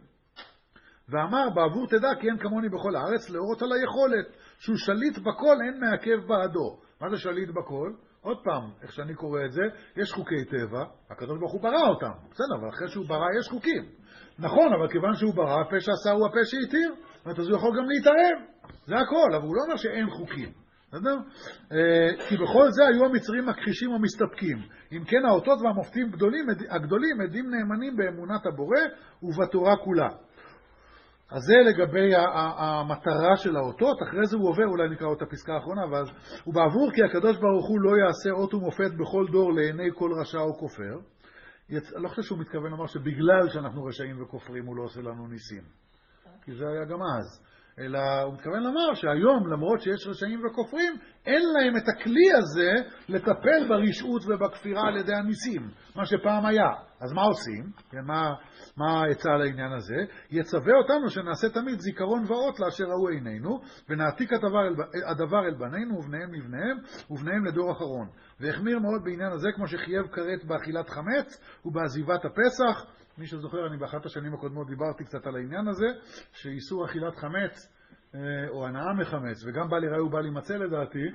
ואמר בעבור תדע כי אין כמוני בכל הארץ, להורות על היכולת, שהוא שליט בכל אין מעכב בעדו. מה זה שליט בכל? עוד פעם, איך שאני קורא את זה, יש חוקי טבע, הקדוש ברוך הוא ברא אותם. בסדר, אבל אחרי שהוא ברא יש חוקים. נכון, אבל כיוון שהוא ברא, הפה שעשה הוא הפה שהתיר, אז הוא יכול גם להתערב. זה הכל, אבל הוא לא אומר שאין חוקים. בסדר? כי בכל זה היו המצרים מכחישים ומסתפקים. אם כן, האותות והמופתים גדולים, הגדולים עדים נאמנים באמונת הבורא ובתורה כולה. אז זה לגבי המטרה של האותות. אחרי זה הוא עובר, אולי נקרא אותה פסקה האחרונה, ואז ובעבור כי הקדוש ברוך הוא לא יעשה אות ומופת בכל דור לעיני כל רשע או כופר. אני לא חושב שהוא מתכוון לומר שבגלל שאנחנו רשעים וכופרים הוא לא עושה לנו ניסים, כי זה היה גם אז. אלא הוא מתכוון לומר שהיום, למרות שיש רשעים וכופרים, אין להם את הכלי הזה לטפל ברשעות ובכפירה על ידי הניסים, מה שפעם היה. אז מה עושים? מה, מה העצה על העניין הזה? יצווה אותנו שנעשה תמיד זיכרון ואות לאשר ראו עינינו, ונעתיק הדבר אל, הדבר אל בנינו ובניהם לבניהם ובניהם לדור אחרון. והחמיר מאוד בעניין הזה, כמו שחייב כרת באכילת חמץ ובעזיבת הפסח. מי שזוכר, אני באחת השנים הקודמות דיברתי קצת על העניין הזה, שאיסור אכילת חמץ, או הנאה מחמץ, וגם בא להיראה ובא להימצא לדעתי,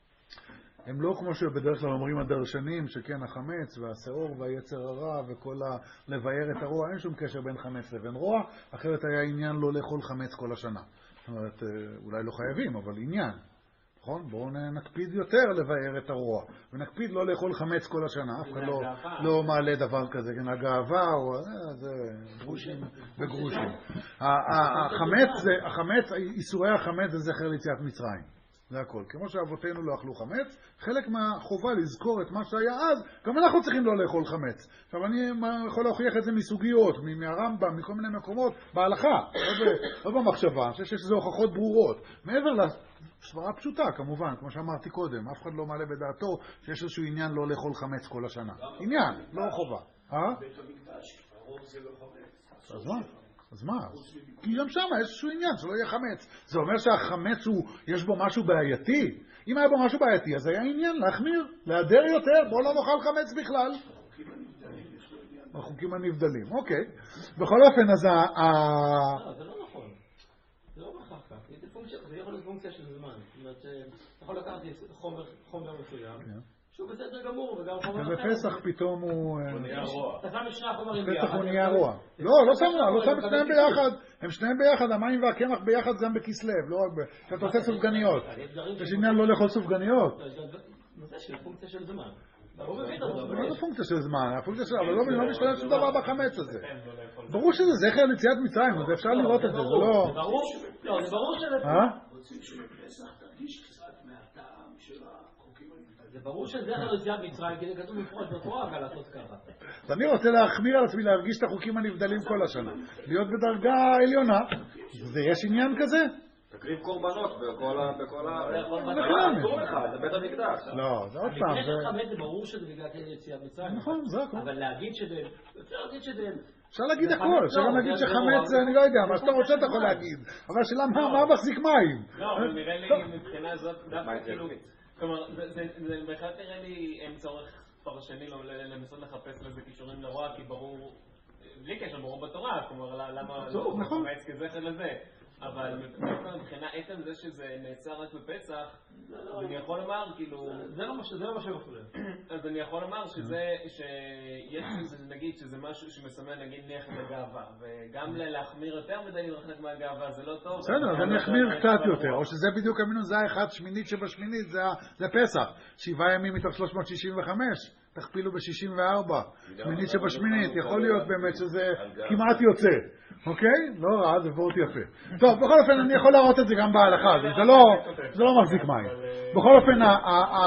הם לא כמו שבדרך כלל אומרים הדרשנים, שכן החמץ והשאור והיצר הרע וכל ה... לבאר את הרוע, אין שום קשר בין חמץ לבין רוע, אחרת היה עניין לא לאכול חמץ כל השנה. זאת אומרת, אולי לא חייבים, אבל עניין. נכון? בואו נקפיד יותר לבאר את הרוע, ונקפיד לא לאכול חמץ כל השנה, אף אחד לא, לא מעלה דבר כזה, כן, הגאווה או זה גרושים וגרושים. החמץ, החמץ, איסורי החמץ זה זכר ליציאת מצרים, זה הכל. כמו שאבותינו לא אכלו חמץ, חלק מהחובה לזכור את מה שהיה אז, גם אנחנו צריכים לא לאכול חמץ. עכשיו אני יכול להוכיח את זה מסוגיות, מהרמב"ם, מכל מיני מקומות, בהלכה, לא במחשבה, שיש איזה הוכחות ברורות. מעבר לסברה פשוטה, כמובן, כמו שאמרתי קודם, אף אחד לא מעלה בדעתו שיש איזשהו עניין לא לאכול חמץ כל השנה. עניין, לא חובה. בית המקדש, הרוב זה לא חמץ. אז מה? אז מה? כי גם שם יש איזשהו עניין שלא יהיה חמץ. זה אומר שהחמץ הוא, יש בו משהו בעייתי? אם היה בו משהו בעייתי, אז היה עניין להחמיר, להיעדר יותר, בוא לא נאכל חמץ בכלל. החוקים הנבדלים, אוקיי. בכל אופן, אז ה... לא, זה לא נכון. זה לא בכך כך. זה יכול להיות פונקציה של זמן. זאת אומרת, אתה יכול לקחת חומר מסוים. שהוא בסדר גמור, וגם חומר אחר. ובפסח פתאום הוא... הוא נהיה רוע. אתה שם את שני החומרים ביחד. בפסח הוא נהיה רוע. לא, לא שמו, לא שם את שניהם ביחד. הם שניהם ביחד, המים והקמח ביחד זה גם בכסלו, לא רק ב... שאתה עושה סופגניות. יש עניין לא לאכול סופגניות. זה של פונקציה של זמן. לא זה פונקציה של זמן, הפונקציה של... אבל לא משתנה שום דבר בחמץ הזה. ברור שזה זכר ליציאת מצרים, זה אפשר לראות את זה, זה לא... זה ברור, לא, זה ברור שזה... רוצים שבפסח תרגיש קצת מהטעם של החוקים הנבדלים. זה ברור שזה זכר ליציאת מצרים, כי זה כתוב מפורש בתורה, אבל לעשות ככה. אז אני רוצה להחמיר על עצמי, להרגיש את החוקים הנבדלים כל השנה. להיות בדרגה עליונה. יש עניין כזה? תקריב קורבנות בכל ה... בכל ה... זה בית המקדש. לא, זה עוד פעם. המקרה של חמץ זה ברור שזה בגלל יציאת מצרים. נכון, זה הכל. אבל להגיד שזה... אפשר להגיד שזה... אפשר להגיד הכל, אפשר גם להגיד שחמץ, אני לא יודע, מה שאתה רוצה אתה יכול להגיד. אבל השאלה מה מחזיק מים? לא, אבל נראה לי מבחינה זאת דווקא כאילו... כלומר, זה בהחלט נראה לי אין צורך פרשני לנסות לחפש לזה קישורים לרוע, כי ברור, בלי קשר, ברור בתורה, כלומר, למה חמץ כזכר לזה. אבל מבחינה עצם זה שזה נעשה רק בפסח, אני יכול לומר, כאילו... זה לא מה שמפריע. אז אני יכול לומר שזה, שיש לזה, נגיד, שזה משהו שמסמן, נגיד, נכד הגאווה, וגם להחמיר יותר מדי לחלק מהגאווה, זה לא טוב. בסדר, אז אני אחמיר קצת יותר, או שזה בדיוק המינוס, זה האחד שמינית שבשמינית, זה פסח. שבעה ימים מתוך שלוש מאות שישים וחמש, תכפילו ב-שישים וארבע. שמינית שבשמינית, יכול להיות באמת שזה כמעט יוצא. אוקיי? לא רע, זה וורט יפה. טוב, בכל אופן, אני יכול להראות את זה גם בהלכה, זה לא, זה לא מחזיק מים. בכל אופן, ה...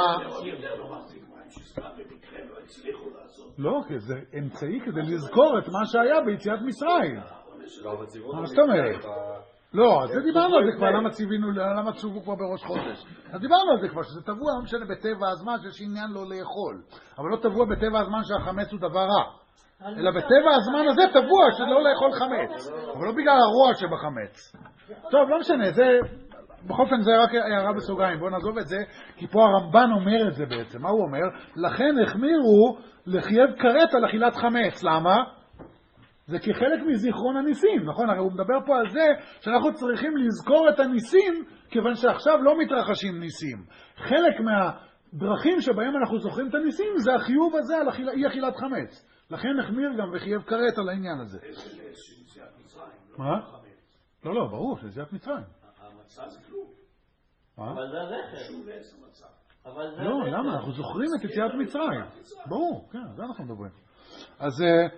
לא, כי זה אמצעי כדי לזכור את מה שהיה ביציאת מצרים. מה זאת אומרת? לא, זה דיברנו על זה כבר, למה ציווינו, למה צובו כבר בראש חודש. אז דיברנו על זה כבר, שזה טבוע, לא משנה, בטבע הזמן, שיש עניין לא לאכול. אבל לא טבוע בטבע הזמן שהחמץ הוא דבר רע. אלא בטבע הזמן הזה טבוע שלא לאכול חמץ. אבל לא בגלל הרוע שבחמץ. טוב, לא משנה, זה... בכל אופן זה רק הערה בסוגריים, בואו נעזוב את זה, כי פה הרמב"ן אומר את זה בעצם. מה הוא אומר? לכן החמירו לחייב כרת על אכילת חמץ. למה? זה כחלק מזיכרון הניסים, נכון? הרי הוא מדבר פה על זה שאנחנו צריכים לזכור את הניסים, כיוון שעכשיו לא מתרחשים ניסים. חלק מהדרכים שבהם אנחנו זוכרים את הניסים זה החיוב הזה על אי אכילת חמץ. לכן נחמיר גם וחייב כרת על העניין הזה. מה? לא, לא, ברור, שזה יציאת מצרים. המצה זה כלום. אבל זה הזכר. לא, למה? אנחנו זוכרים את יציאת מצרים. ברור, כן, זה אנחנו מדברים. אז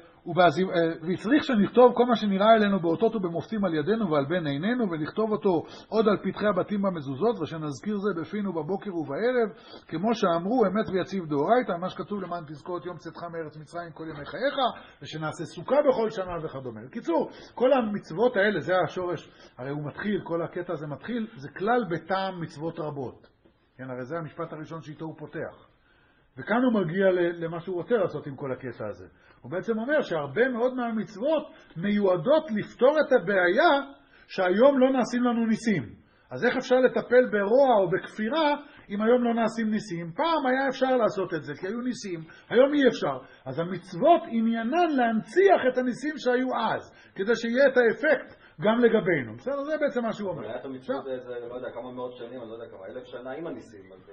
והצריך שנכתוב כל מה שנראה אלינו באותות ובמופתים על ידינו ועל בין עינינו, ולכתוב אותו עוד על פתחי הבתים במזוזות, ושנזכיר זה בפינו בבוקר ובערב, כמו שאמרו, אמת ויציב דאורייתא, מה שכתוב למען תזכור את יום צאתך מארץ מצרים כל ימי חייך, ושנעשה סוכה בכל שנה וכדומה. בקיצור, כל המצוות האלה, זה השורש, הרי הוא מתחיל, כל הקטע הזה מתחיל, זה כלל בטעם מצוות רבות. כן, הרי זה המשפט הראשון שאיתו הוא פותח. וכאן הוא מגיע למה שהוא רוצה לעשות עם כל הקטע הזה. הוא בעצם אומר שהרבה מאוד מהמצוות מיועדות לפתור את הבעיה שהיום לא נעשים לנו ניסים. אז איך אפשר לטפל ברוע או בכפירה אם היום לא נעשים ניסים? פעם היה אפשר לעשות את זה כי היו ניסים, היום אי אפשר. אז המצוות עניינן להנציח את הניסים שהיו אז, כדי שיהיה את האפקט גם לגבינו. בסדר, זה בעצם מה שהוא אומר. היה את המצוות איזה, לא יודע, כמה מאות שנים, אני לא יודע כמה, אלף שנה עם הניסים, אז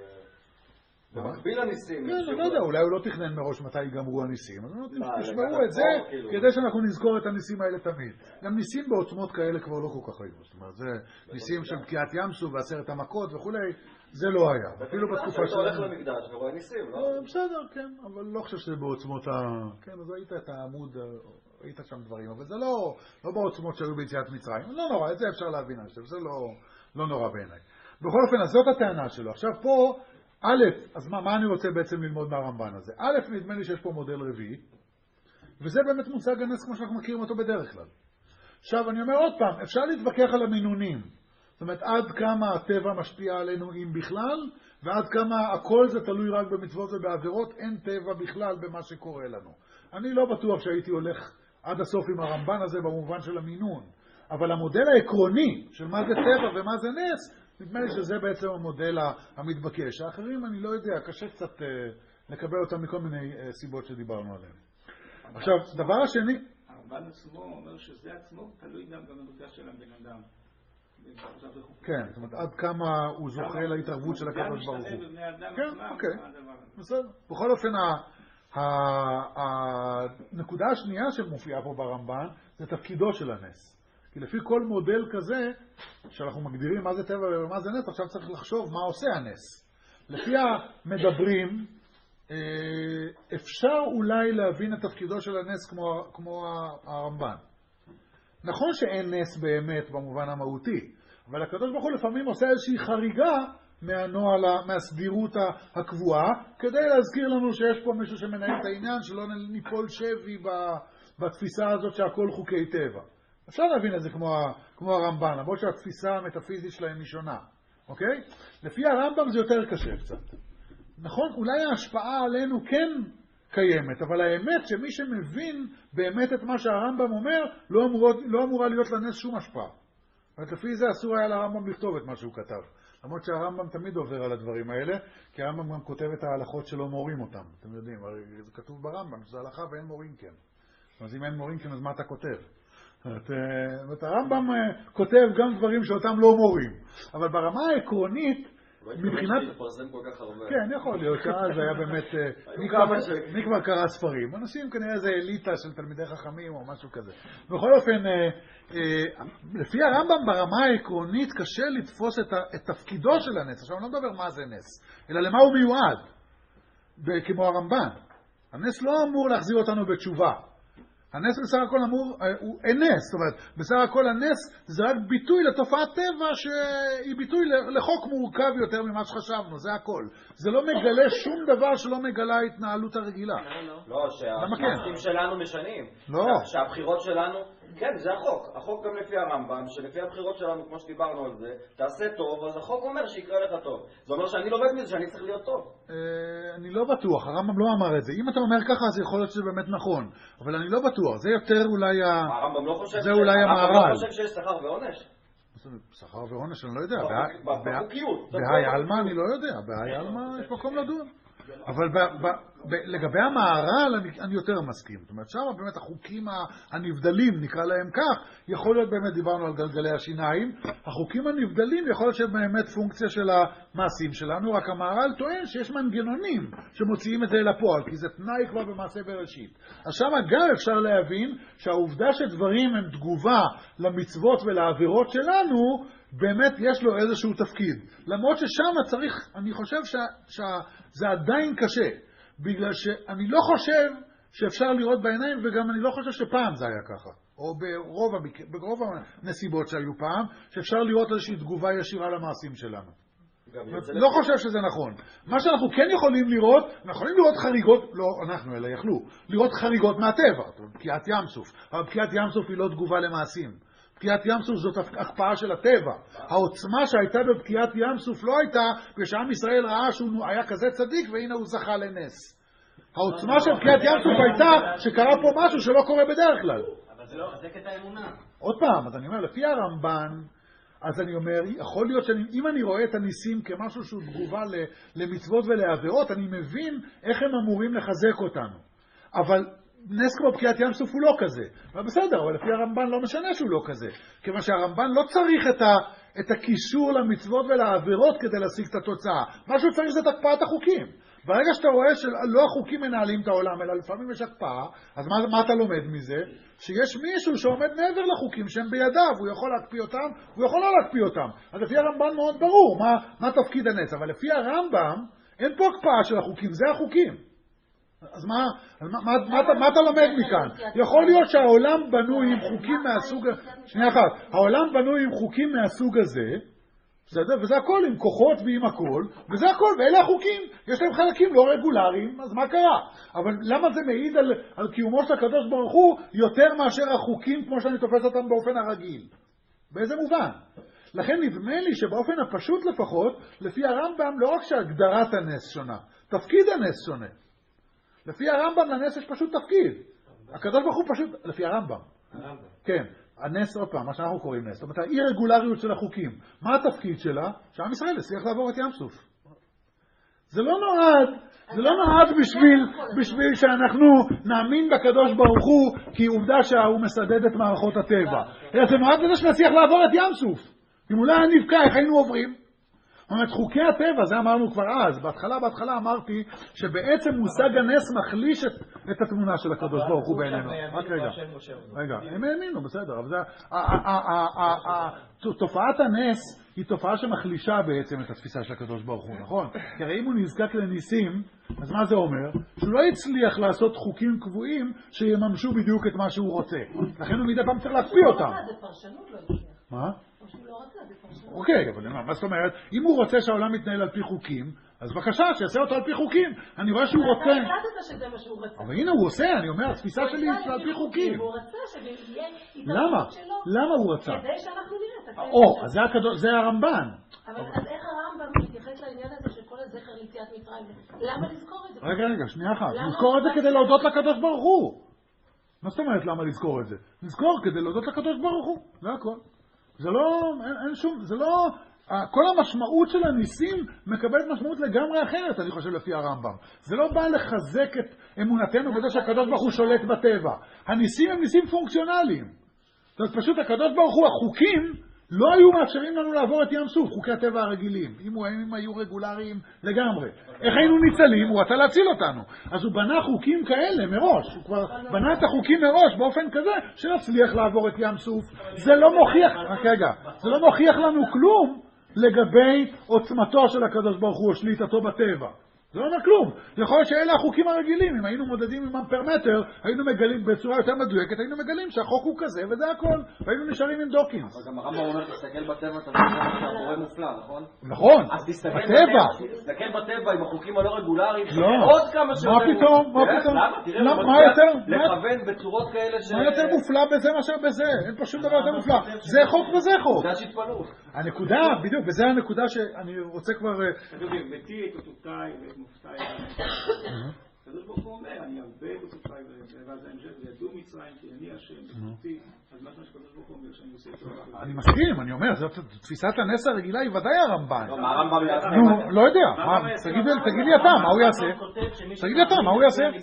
במקביל הניסים. כן, אני לא יודע, אולי הוא לא תכנן מראש מתי ייגמרו הניסים. אז תשמעו את זה כדי שאנחנו נזכור את הניסים האלה תמיד. גם ניסים בעוצמות כאלה כבר לא כל כך היו. זאת אומרת, זה ניסים של בקיעת ים סוף ועשרת המכות וכולי, זה לא היה. אפילו בתקופה שלנו. אתה הולך למקדש ורואה ניסים, לא? בסדר, כן, אבל לא חושב שזה בעוצמות ה... כן, אז ראית את העמוד, ראית שם דברים, אבל זה לא בעוצמות שהיו ביציאת מצרים. לא נורא, את זה אפשר להבין, אני חושב, זה לא נורא בעיניי. בכל אופן, אז זאת הטענה שלו. עכשיו פה, א', אז מה, מה אני רוצה בעצם ללמוד מהרמב"ן הזה? א', נדמה לי שיש פה מודל רביעי, וזה באמת מושג הנס כמו שאנחנו מכירים אותו בדרך כלל. עכשיו, אני אומר עוד פעם, אפשר להתווכח על המינונים. זאת אומרת, עד כמה הטבע משפיע עלינו אם בכלל, ועד כמה הכל זה תלוי רק במצוות ובעבירות, אין טבע בכלל במה שקורה לנו. אני לא בטוח שהייתי הולך עד הסוף עם הרמב"ן הזה במובן של המינון, אבל המודל העקרוני של מה זה טבע ומה זה נס, נדמה לי שזה בעצם המודל המתבקש. האחרים אני לא יודע, קשה קצת uh, לקבל אותם מכל מיני uh, סיבות שדיברנו עליהן. עכשיו, דבר השני... הרמב"ן עצמו אומר שזה עצמו תלוי גם במנותח של הבן אדם. כן, זאת אומרת, עד כמה הוא זוכה להתערבות של הקדוש ברוך הוא. כן, אוקיי, בסדר. בכל אופן, הנקודה השנייה שמופיעה פה ברמב"ן זה תפקידו של הנס. כי לפי כל מודל כזה, שאנחנו מגדירים מה זה טבע ומה זה נס, עכשיו צריך לחשוב מה עושה הנס. לפי המדברים, אפשר אולי להבין את תפקידו של הנס כמו, כמו הרמב"ן. נכון שאין נס באמת במובן המהותי, אבל הקדוש ברוך הוא לפעמים עושה איזושהי חריגה מהנועל, מהסדירות הקבועה, כדי להזכיר לנו שיש פה מישהו שמנהל את העניין, שלא ניפול שבי בתפיסה הזאת שהכל חוקי טבע. אפשר להבין את זה כמו, כמו הרמב"ן, למרות שהתפיסה המטאפיזית שלהם היא שונה. אוקיי? לפי הרמב"ם זה יותר קשה קצת. נכון, אולי ההשפעה עלינו כן קיימת, אבל האמת שמי שמבין באמת את מה שהרמב"ם אומר, לא, אמור, לא אמורה להיות לנס שום השפעה. אבל לפי זה אסור היה לרמב"ם לכתוב את מה שהוא כתב. למרות שהרמב"ם תמיד עובר על הדברים האלה, כי הרמב"ם גם כותב את ההלכות שלא מורים אותם. אתם יודעים, זה כתוב ברמב"ם, שזה הלכה ואין מורים כן. אז אם אין מורים כן, אז מה אתה כותב? זאת אומרת, הרמב"ם כותב גם דברים שאותם לא מורים. אבל ברמה העקרונית, מבחינת... כן, יכול להיות שאז היה באמת... מי כבר קרא ספרים? אנשים כנראה זה אליטה של תלמידי חכמים או משהו כזה. בכל אופן, לפי הרמב"ם ברמה העקרונית קשה לתפוס את תפקידו של הנס. עכשיו אני לא מדבר מה זה נס, אלא למה הוא מיועד, כמו הרמב"ן. הנס לא אמור להחזיר אותנו בתשובה. הנס בסך הכל אמור, הוא אין נס, זאת אומרת, בסך הכל הנס זה רק ביטוי לתופעת טבע שהיא ביטוי לחוק מורכב יותר ממה שחשבנו, זה הכל. זה לא מגלה שום דבר שלא מגלה ההתנהלות הרגילה. לא, שהמעשים שלנו משנים. לא. שהבחירות שלנו, כן, זה החוק. החוק גם לפי הרמב"ם, שלפי הבחירות שלנו, כמו שדיברנו על זה, תעשה טוב, אז החוק אומר שיקרה לך טוב. זה אומר שאני לומד מזה, שאני צריך להיות טוב. אני לא בטוח, הרמב"ם לא אמר את זה. אם אתה אומר ככה, אז יכול להיות שזה באמת נכון. אבל אני לא בטוח, זה יותר אולי ה... הרמב"ם לא חושב... זה אולי המערל. הרמב"ם לא חושב שיש שכר ועונש. שכר ועונש, אני לא יודע. בחוקיות. בהאי עלמא אני לא יודע. בהאי עלמא יש מקום לדון. אבל לגבי המערל אני יותר מסכים. זאת אומרת, שם באמת החוקים הנבדלים, נקרא להם כך, יכול להיות באמת, דיברנו על גלגלי השיניים, החוקים הנבדלים יכול להיות שבאמת פונקציה של המעשים שלנו, רק המערל טוען שיש מנגנונים שמוציאים את זה לפועל, כי זה תנאי כבר במעשה בראשית. אז שם גם אפשר להבין שהעובדה שדברים הם תגובה למצוות ולעבירות שלנו, באמת יש לו איזשהו תפקיד. למרות ששם צריך, אני חושב שזה עדיין קשה, בגלל שאני לא חושב שאפשר לראות בעיניים, וגם אני לא חושב שפעם זה היה ככה. או ברוב, ברוב הנסיבות שהיו פעם, שאפשר לראות איזושהי תגובה ישירה למעשים שלנו. לא חושב שזה נכון. מה שאנחנו כן יכולים לראות, אנחנו יכולים לראות חריגות, לא אנחנו אלא יכלו, לראות חריגות מהטבע, בקיעת ים סוף. אבל בקיעת ים סוף היא לא תגובה למעשים. בקיעת ים סוף זאת הקפאה של הטבע. העוצמה שהייתה בבקיעת ים סוף לא הייתה כשעם ישראל ראה שהוא היה כזה צדיק והנה הוא זכה לנס. העוצמה של בקיעת ים סוף הייתה שקרה פה משהו שלא קורה בדרך כלל. אבל זה לא, זה קטע אמונה. עוד פעם, אז אני אומר, לפי הרמב"ן, אז אני אומר, יכול להיות שאם אני רואה את הניסים כמשהו שהוא תגובה למצוות ולעבירות, אני מבין איך הם אמורים לחזק אותנו. אבל נס כמו בקיעת ים סוף הוא לא כזה. אבל בסדר, אבל לפי הרמב"ן לא משנה שהוא לא כזה. כיוון שהרמב"ן לא צריך את, ה, את הקישור למצוות ולעבירות כדי להשיג את התוצאה. מה שהוא צריך זה את הקפאת החוקים. ברגע שאתה רואה שלא החוקים מנהלים את העולם, אלא לפעמים יש הקפאה, אז מה, מה אתה לומד מזה? שיש מישהו שעומד מעבר לחוקים שהם בידיו, הוא יכול להקפיא אותם, הוא יכול לא להקפיא אותם. אז לפי הרמב"ן מאוד ברור מה, מה תפקיד הנס, אבל לפי הרמב"ם אין פה הקפאה של החוקים, זה החוקים. אז מה, מה, מה, מה, מה אתה לומד מכאן? יכול להיות שהעולם בנוי עם חוקים מהסוג... שנייה אחת, העולם בנוי עם חוקים מהסוג הזה, בסדר? וזה הכל עם כוחות ועם הכל, וזה הכל, ואלה החוקים. יש להם חלקים לא רגולריים, אז מה קרה? אבל למה זה מעיד על, על קיומו של הקדוש ברוך הוא יותר מאשר החוקים כמו שאני תופס אותם באופן הרגיל? באיזה מובן? לכן נדמה לי שבאופן הפשוט לפחות, לפי הרמב"ם לא רק שהגדרת הנס שונה, תפקיד הנס שונה. לפי הרמב"ם לנס יש פשוט תפקיד. הקדוש ברוך הוא פשוט, לפי הרמב"ם. הרמב"ם. כן. הנס, עוד פעם, מה שאנחנו קוראים נס. זאת אומרת, האי רגולריות של החוקים. מה התפקיד שלה? שעם ישראל יצליח לעבור את ים סוף. זה לא נועד, זה לא נועד בשביל, בשביל שאנחנו נאמין בקדוש ברוך הוא, כי עובדה שהוא מסדד את מערכות הטבע. אלא זה נועד לזה שנצליח לעבור את ים סוף. אם אולי נבקע, איך היינו עוברים? זאת אומרת, חוקי הטבע, זה אמרנו כבר אז, בהתחלה, בהתחלה אמרתי שבעצם מושג הנס מחליש את, את התמונה של הקדוש ברוך הוא בעינינו. רק רגע, רגע, הם האמינו, בסדר, אבל זה, תופעת הנס היא תופעה שמחלישה בעצם את התפיסה של הקדוש ברוך הוא, נכון? כי הרי אם הוא נזקק לניסים, אז מה זה אומר? שהוא לא הצליח לעשות חוקים קבועים שיממשו בדיוק את מה שהוא רוצה. לכן הוא מדי פעם צריך להקפיא אותם. זה פרשנות לא הצליח. מה? לא רצה, זה פרשנות. אוקיי, אבל מה זאת אומרת? אם הוא רוצה שהעולם מתנהל על פי חוקים, אז בבקשה, שיעשה אותו על פי חוקים. אני רואה שהוא רוצה... אתה החלטת שזה מה שהוא רצה. אבל הנה הוא עושה, אני אומר, התפיסה שלי היא על פי חוקים. הוא רצה שיהיה... למה? למה הוא רצה? כדי שאנחנו נראה. או, זה הרמב"ן. אבל אז איך הרמב"ם מתייחס לעניין הזה של כל הזכר ליציאת מצרים? למה לזכור את זה? רגע, רגע, שנייה אחת. לזכור את זה כדי להודות לקדוש ברוך הוא. מה זאת אומרת למה לזכור את זה? לזכור כדי להודות לקדוש ברוך הוא. זה הכל. זה לא, אין, אין שום, זה לא, כל המשמעות של הניסים מקבלת משמעות לגמרי אחרת, אני חושב, לפי הרמב"ם. זה לא בא לחזק את אמונתנו בזה שהקדוש ברוך הוא שולט בטבע. הניסים הם ניסים פונקציונליים. זאת אומרת, פשוט הקדוש ברוך הוא, החוקים, לא היו מאפשרים לנו לעבור את ים סוף, חוקי הטבע הרגילים. אם הם היו רגולריים לגמרי. איך היינו ניצלים? הוא רצה להציל אותנו. אז הוא בנה חוקים כאלה מראש. הוא כבר בנה את החוקים מראש באופן כזה שנצליח לעבור את ים סוף. זה לא מוכיח, רק רגע, זה לא מוכיח לנו כלום לגבי עוצמתו של הקדוש ברוך הוא או שליטתו בטבע. זה לא אומר כלום. יכול להיות שאלה החוקים הרגילים. אם היינו מודדים עם אמפרמטר, היינו מגלים בצורה יותר מדויקת, היינו מגלים שהחוק הוא כזה וזה הכל. והיינו נשארים עם דוקינס. אבל גם הרמב"ם אומר, תסתכל בטבע, אתה רואה שהבורא מופלא, נכון? נכון. אז תסתכל בטבע. תסתכל בטבע עם החוקים הלא רגולריים. לא. עוד כמה שיותר. מה פתאום? מה פתאום? למה? תראה, מה הוא יותר? לכוון בצורות כאלה ש... מה יותר מופלא בזה מאשר בזה? אין פה שום דבר יותר מופלא. זה חוק וזה חוק. זה שהתפלאו. הנקודה, בדיוק, וזה הנקודה שאני רוצה כבר... הבאתי את אותותיי ואת מופתיי. הקדוש ברוך הוא אומר, אני הרבה את אותותיי ואז ההמשך, וידעו מצרים כי אני השם בזכותי. אז מה שהקדוש ברוך הוא אומר שאני עושה את... אני מסכים, אני אומר, זאת תפיסת הנס הרגילה היא ודאי הרמב"ן. מה הרמב"ם יעשה? נו, לא יודע. תגיד לי אתה, מה הוא יעשה? תגיד לי אתה, מה הוא יעשה?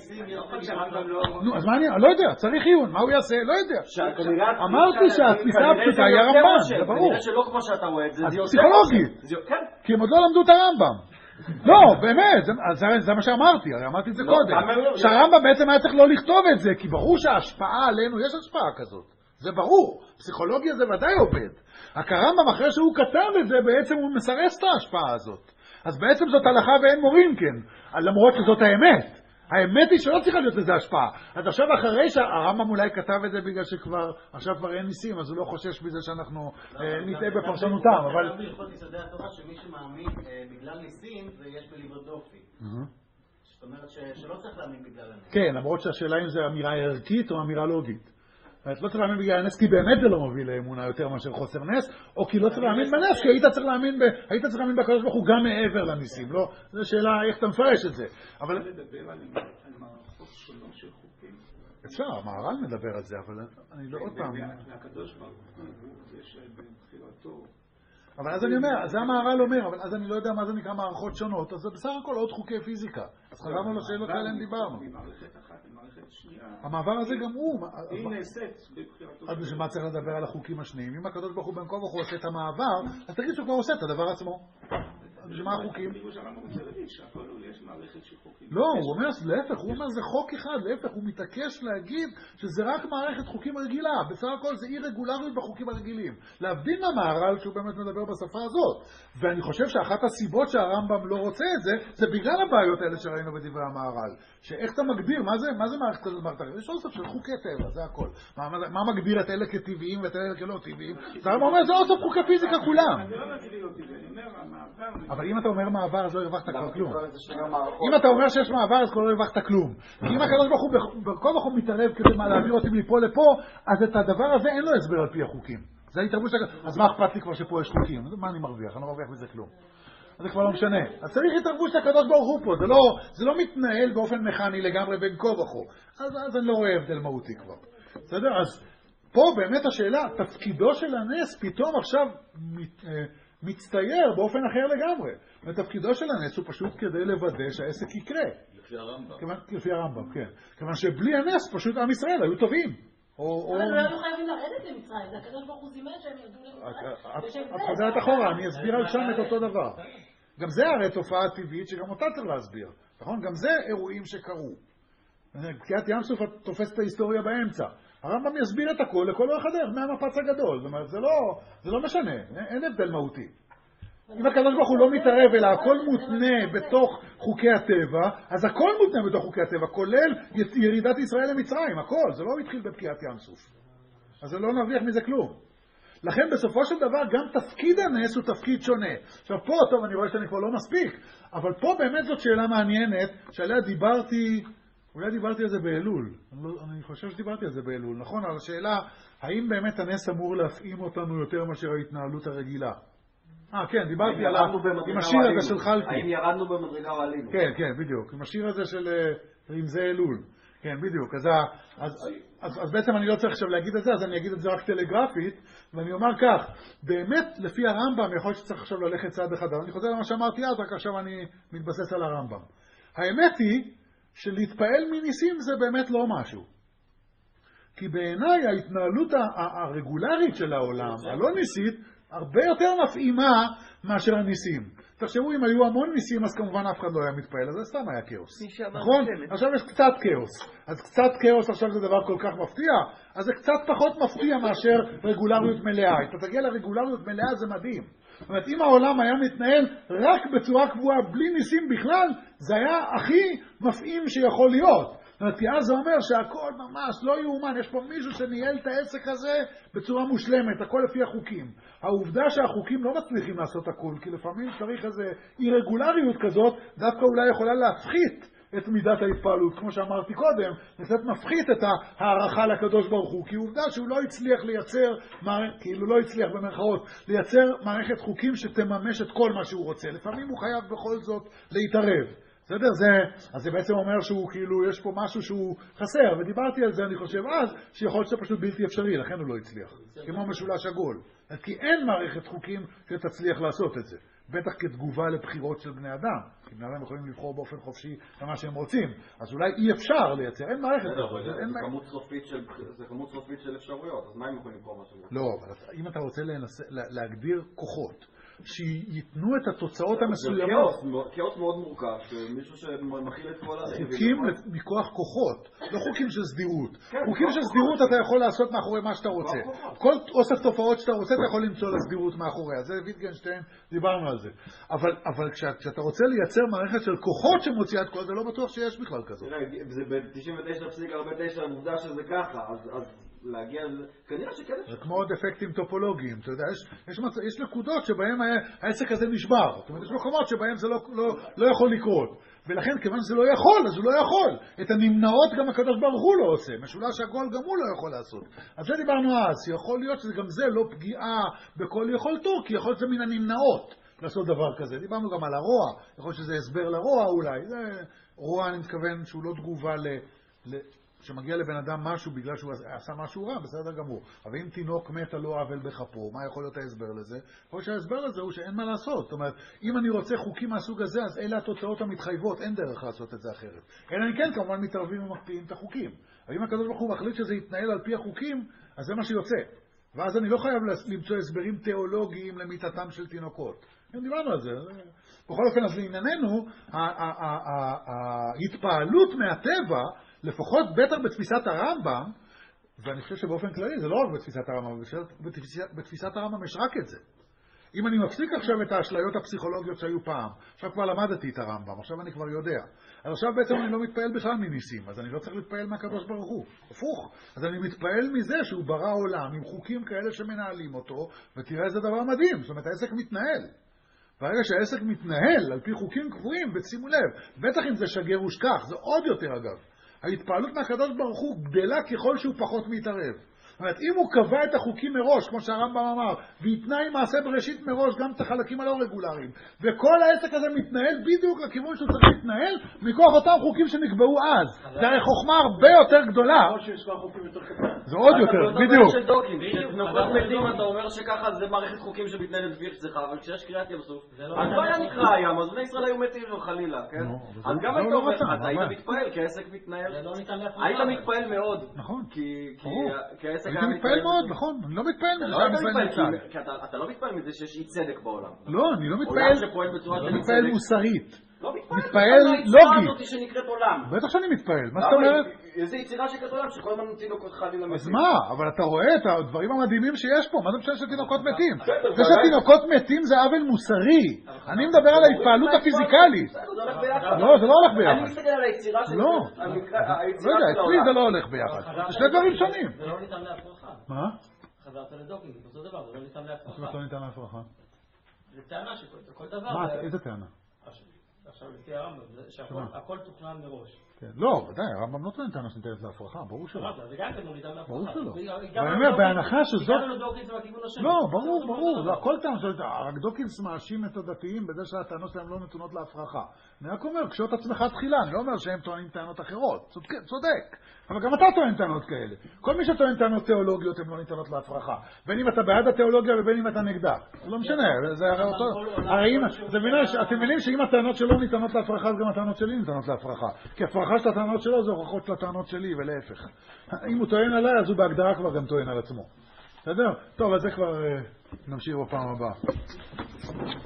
נו, אז מה אני... לא יודע, צריך עיון, מה הוא יעשה? לא יודע. אמרתי שהתפיסה הפשוטה היא הרמב"ן, זה ברור. כנראה שלא כמו שאתה רואה את זה, זה יותר... פסיכולוגית. כי הם עוד לא למדו את הרמב"ם. לא, באמת, זה, זה מה שאמרתי, הרי אמרתי את זה לא, קודם. שהרמב"ם בעצם היה צריך לא לכתוב את זה, כי ברור שההשפעה עלינו, יש השפעה כזאת. זה ברור. פסיכולוגיה זה ודאי עובד. הרמב"ם אחרי שהוא כתב את זה, בעצם הוא מסרס את ההשפעה הזאת. אז בעצם זאת הלכה ואין מורים, כן. למרות שזאת האמת. האמת היא שלא צריכה להיות לזה השפעה. אז עכשיו אחרי שהרמב"ם אולי כתב את זה בגלל שכבר, עכשיו כבר אין ניסים, אז הוא לא חושש בזה שאנחנו נטעה בפרשנותם. אבל... גם בהלכות יסודי התורה שמי שמאמין בגלל ניסים זה יש בליבו דופי. זאת אומרת שלא צריך להאמין בגלל הנס. כן, למרות שהשאלה אם זה אמירה ערכית או אמירה לוגית. לא צריך להאמין בגלל הנס כי באמת זה לא מוביל לאמונה יותר מאשר חוסר נס, או כי לא צריך להאמין בנס כי היית צריך להאמין ב... היית צריך להאמין בקדוש ברוך הוא גם מעבר לניסים, לא? זו שאלה איך אתה מפרש את זה. אבל... לדבר על מערכות שונות של חוקים. אפשר, המהר"ל מדבר על זה, אבל אני לא עוד פעם... והקדוש ברוך הוא יש בבחירתו. אבל אז אני אומר, זה המהר"ל אומר, אבל אז אני לא יודע מה זה נקרא מערכות שונות, אז זה בסך הכל עוד חוקי פיזיקה. אז חזרנו לשאלות האלה, דיברנו. ממערכת אחת למערכת שנייה. המעבר הזה גם הוא. היא נעשית בבחירתו. אז בשביל מה צריך לדבר על החוקים השניים? אם הקדוש ברוך הוא בין כה וכה עושה את המעבר, אז תגיד שהוא כבר עושה את הדבר עצמו. בשביל מה החוקים? לא, הוא אומר, להפך, הוא אומר זה חוק אחד, להפך, הוא מתעקש להגיד שזה רק מערכת חוקים רגילה, בסך הכל זה אי רגולריות בחוקים הרגילים. להבדיל מהמהר"ל שהוא באמת מדבר בשפה הזאת. ואני חושב שאחת הסיבות שהרמב"ם לא רוצה את זה, זה בגלל הבעיות האלה שראינו בדברי המהר"ל. שאיך אתה מגדיר, מה זה, מה זה מערכת כזאת מערכת כזאת? יש אוסף של חוקי טבע, זה הכל. מה, מה, מה מגדיר את אלה כטבעיים ואת אלה כלא טבעיים? זה הרמב"ם אומר, זה אוסף חוקי פיזיקה כולם. אבל אם אתה אומר מעבר, אז לא הרווחת כבר כלום. אם אתה אומר שיש מעבר, אז כבר לא הרווחת כלום. כי אם הקדוש ברוך הוא בכל מקום מתערב כדי להעביר אותי מפה לפה, אז את הדבר הזה אין לו הסבר על פי החוקים. זה התערבות של... אז מה אכפת לי כבר שפה יש חוקים? מה אני מרוויח? אני לא מרוויח מזה כלום. אז זה כבר לא משנה. אז צריך התערבות של הקדוש ברוך הוא פה. זה לא, זה לא מתנהל באופן מכני לגמרי בין כה וכה. אז, אז אני לא רואה הבדל מהותי כבר. בסדר? אז פה באמת השאלה, תפקידו של הנס פתאום עכשיו מת, מצטייר באופן אחר לגמרי. ותפקידו של הנס הוא פשוט כדי לוודא שהעסק יקרה. לפי הרמב"ם. כיוון, לפי הרמב"ם, כן. כיוון שבלי הנס פשוט עם ישראל היו טובים. אבל לא היו חייבים לרדת למצרים, זה הקדוש ברוך הוא זימן שהם ירדו למצרים. את חוזרת אחורה, אני אסביר על שם את אותו דבר. גם זה הרי תופעה טבעית שגם אותה צריך להסביר. נכון? גם זה אירועים שקרו. בקיעת ים סוף תופס את ההיסטוריה באמצע. הרמב"ם יסביר את הכל לכל אורך הדרך מהמפץ הגדול. זאת אומרת, זה לא, זה לא משנה, אין הבדל מהותי. אם הקדוש ברוך הוא לא מתערב אלא הכל מותנה בתוך חוקי הטבע, אז הכל מותנה בתוך חוקי הטבע, כולל ירידת ישראל למצרים, הכל, זה לא התחיל בבקיעת ים סוף. אז זה לא נרוויח מזה כלום. לכן בסופו של דבר גם תפקיד הנס הוא תפקיד שונה. עכשיו פה, טוב, אני רואה שאני כבר לא מספיק, אבל פה באמת זאת שאלה מעניינת, שעליה דיברתי, אולי דיברתי על זה באלול, אני, לא, אני חושב שדיברתי על זה באלול, נכון? אבל השאלה, האם באמת הנס אמור להפעים אותנו יותר מאשר ההתנהלות הרגילה? אה, כן, דיברתי על עם השיר הזה של חלקי. האם ירדנו במדרגה או עלינו? כן, כן, בדיוק. עם השיר הזה של רמזי אלול. כן, בדיוק. אז, אז, אז, אז בעצם אני לא צריך עכשיו להגיד את זה, אז אני אגיד את זה רק טלגרפית, ואני אומר כך, באמת, לפי הרמב"ם, יכול להיות שצריך עכשיו ללכת צעד אחד, אבל אני חוזר למה שאמרתי אז, רק עכשיו אני מתבסס על הרמב"ם. האמת היא שלהתפעל מניסים זה באמת לא משהו. כי בעיניי ההתנהלות הרגולרית של העולם, הלא ניסית, הרבה יותר מפעימה מאשר הניסים. תחשבו, אם היו המון ניסים, אז כמובן אף אחד לא היה מתפעל, אז זה סתם היה כאוס. נכון? עכשיו יש קצת כאוס. אז קצת כאוס עכשיו זה דבר כל כך מפתיע, אז זה קצת פחות מפתיע מאשר רגולריות מלאה. אתה תגיע לרגולריות מלאה, זה מדהים. זאת אומרת, אם העולם היה מתנהל רק בצורה קבועה, בלי ניסים בכלל, זה היה הכי מפעים שיכול להיות. כי אז זה אומר שהכל ממש לא יאומן, יש פה מישהו שניהל את העסק הזה בצורה מושלמת, הכל לפי החוקים. העובדה שהחוקים לא מצליחים לעשות הכל, כי לפעמים צריך איזו אירגולריות כזאת, דווקא אולי יכולה להפחית את מידת ההתפעלות, כמו שאמרתי קודם, קצת מפחית את הערכה לקדוש ברוך הוא, כי עובדה שהוא לא הצליח לייצר, כאילו לא הצליח במרכאות, לייצר מערכת חוקים שתממש את כל מה שהוא רוצה. לפעמים הוא חייב בכל זאת להתערב. בסדר? זה, אז זה בעצם אומר שהוא כאילו, יש פה משהו שהוא חסר, ודיברתי על זה, אני חושב אז, שיכול להיות שזה פשוט בלתי אפשרי, לכן הוא לא הצליח. כמו משולש עגול. כי אין מערכת חוקים שתצליח לעשות את זה. בטח כתגובה לבחירות של בני אדם. כי בני אדם יכולים לבחור באופן חופשי למה שהם רוצים. אז אולי אי אפשר לייצר, אין מערכת. זה כמות סופית של אפשרויות, אז מה הם יכולים לבחור מה שהם רוצים? לא, אבל אם אתה רוצה להגדיר כוחות, שייתנו את התוצאות המסוימות. זה כאוס מאוד מורכב, שמישהו שמכיל את כל הרכיבים. חוקים מכוח כוחות, לא חוקים של סדירות. חוקים של סדירות אתה יכול לעשות מאחורי מה שאתה רוצה. כל אוסף תופעות שאתה רוצה אתה יכול למצוא לסדירות מאחוריה. זה ויטגנשטיין, דיברנו על זה. אבל כשאתה רוצה לייצר מערכת של כוחות שמוציאה את כל זה, לא בטוח שיש בכלל כזאת. זה ב-תשעים ותשע נקודה ארבעים ותשע עובדה שזה ככה, אז להגיע, כנראה שכן. זה כמו עוד אפקטים טופולוגיים, אתה יודע, יש, יש, מצ... יש נקודות שבהם העסק הזה נשבר, זאת אומרת, יש מקומות שבהם זה לא, לא, לא יכול לקרות, ולכן כיוון שזה לא יכול, אז הוא לא יכול. את הנמנעות גם הקדוש ברוך הוא לא עושה, משולש עגול גם הוא לא יכול לעשות. אז זה דיברנו אז, יכול להיות שגם זה לא פגיעה בכל יכולתו, כי יכול להיות זה מן הנמנעות לעשות דבר כזה. דיברנו גם על הרוע, יכול להיות שזה הסבר לרוע אולי, זה רוע אני מתכוון שהוא לא תגובה ל... ל... שמגיע לבן אדם משהו בגלל שהוא עשה משהו רע, בסדר גמור. אבל אם תינוק מת על לא עוול בכפו, מה יכול להיות ההסבר לזה? יכול להיות שההסבר לזה הוא שאין מה לעשות. זאת אומרת, אם אני רוצה חוקים מהסוג הזה, אז אלה התוצאות המתחייבות, אין דרך לעשות את זה אחרת. אלא אני כן כמובן מתערבים ומקפיאים את החוקים. אבל אם הקדוש ברוך הוא מחליט שזה יתנהל על פי החוקים, אז זה מה שיוצא. ואז אני לא חייב למצוא הסברים תיאולוגיים למיתתם של תינוקות. אם דיברנו על זה. בכל אופן, אז לענייננו, ההתפעלות מהטבע, לפחות בטח בתפיסת הרמב"ם, ואני חושב שבאופן כללי זה לא רק בתפיסת הרמב"ם, בתפיסת, בתפיסת הרמב"ם יש רק את זה. אם אני מפסיק עכשיו את האשליות הפסיכולוגיות שהיו פעם, עכשיו כבר למדתי את הרמב"ם, עכשיו אני כבר יודע. אז עכשיו בעצם אני לא מתפעל בכלל מניסים, אז אני לא צריך להתפעל מהקדוש ברוך הוא. הפוך. אז אני מתפעל מזה שהוא ברא עולם עם חוקים כאלה שמנהלים אותו, ותראה איזה דבר מדהים. זאת אומרת, העסק מתנהל. ברגע שהעסק מתנהל על פי חוקים קבועים, ושימו לב, בטח אם זה שגר ושכח, זה עוד יותר אגב. ההתפעלות מהקדוש ברוך הוא גדלה ככל שהוא פחות מתערב. זאת אומרת, אם הוא קבע את החוקים מראש, כמו שהרמב"ם אמר, והתנה עם מעשה בראשית מראש גם את החלקים הלא רגולריים, וכל העסק הזה מתנהל בדיוק לכיוון שהוא צריך להתנהל, מכוח אותם חוקים שנקבעו אז. זה הרי חוכמה הרבה יותר גדולה. זה עוד יותר, בדיוק. תינוקות מתים, אתה אומר שככה זה מערכת חוקים שמתנהלת לפי איך אבל כשיש קריאת ים סוף, אז לא היה נקרא הים, אז בני ישראל היו מתים חלילה, כן? אז גם היית אומר, אז היית מתפעל, כי העסק מתנהל. היית מתפעל מאוד. נכון. כי העסק אני מתפעל מאוד, נכון, אני לא מתפעל מזה כי אתה לא מתפעל מזה שיש אי צדק בעולם. לא, אני לא מתפעל מתפעל מוסרית. לא מתפעל, מתפעל לוגית. הזאת שנקראת עולם. בטח שאני מתפעל, מה זאת אומרת? איזה יצירה שנקראת עולם שכל הזמן תינוקות חלילה מתים. אז מה? אבל אתה רואה את הדברים המדהימים שיש פה, מה זה משנה שתינוקות מתים? זה שתינוקות מתים זה עוול מוסרי. אני מדבר על ההתפעלות הפיזיקלית. לא, זה לא הולך ביחד. אני מסתכל על היצירה של... לא. לא יודע, אצלי זה לא הולך ביחד. זה שני דברים שונים. זה לא ניתן להפרחה. מה? חזרת לדוקינג, זה אותו דבר, זה לא ניתן להפרחה. זה לא ניתן להפרחה. זה טענה שכל דבר... מה, איזה טענה? עכשיו לפי הרמב"ם, שהכל תוכנן מראש. לא, ודאי, הרמב"ם לא טוען טענה שניתנת להפרחה, ברור שלא. זה גם כן לא ניתן להפרחה. ברור שלא. ואני אומר, בהנחה שזאת... הגענו לדוקינג זה מהכיוון השני. לא, ברור, ברור. הכל טענה שלא... רק דוקינס מאשים את הדתיים בזה שהטענות שלהם לא נתונות להפרחה. אני רק אומר, קשוט עצמך תחילה, אני לא אומר שהם טוענים טענות אחרות. צודק. אבל גם אתה טוען טענות כאלה. כל מי שטוען טענות תיאולוגיות הן לא ניתנות להפרחה. בין אם אתה בעד התיאולוגיה ובין אם אתה נגדה. זה לא משנה, זה הרי אותו... הרי אם... אתם מבינים שאם הטענות שלו ניתנות להפרחה, אז גם הטענות שלי ניתנות להפרחה. כי הפרחה של הטענות שלו זה הוכחות של הטענות שלי, ולהפך. אם הוא טוען עליי, אז הוא בהגדרה כבר גם טוען על עצמו. בסדר? טוב, אז זה כבר נמשיך בפעם הבאה.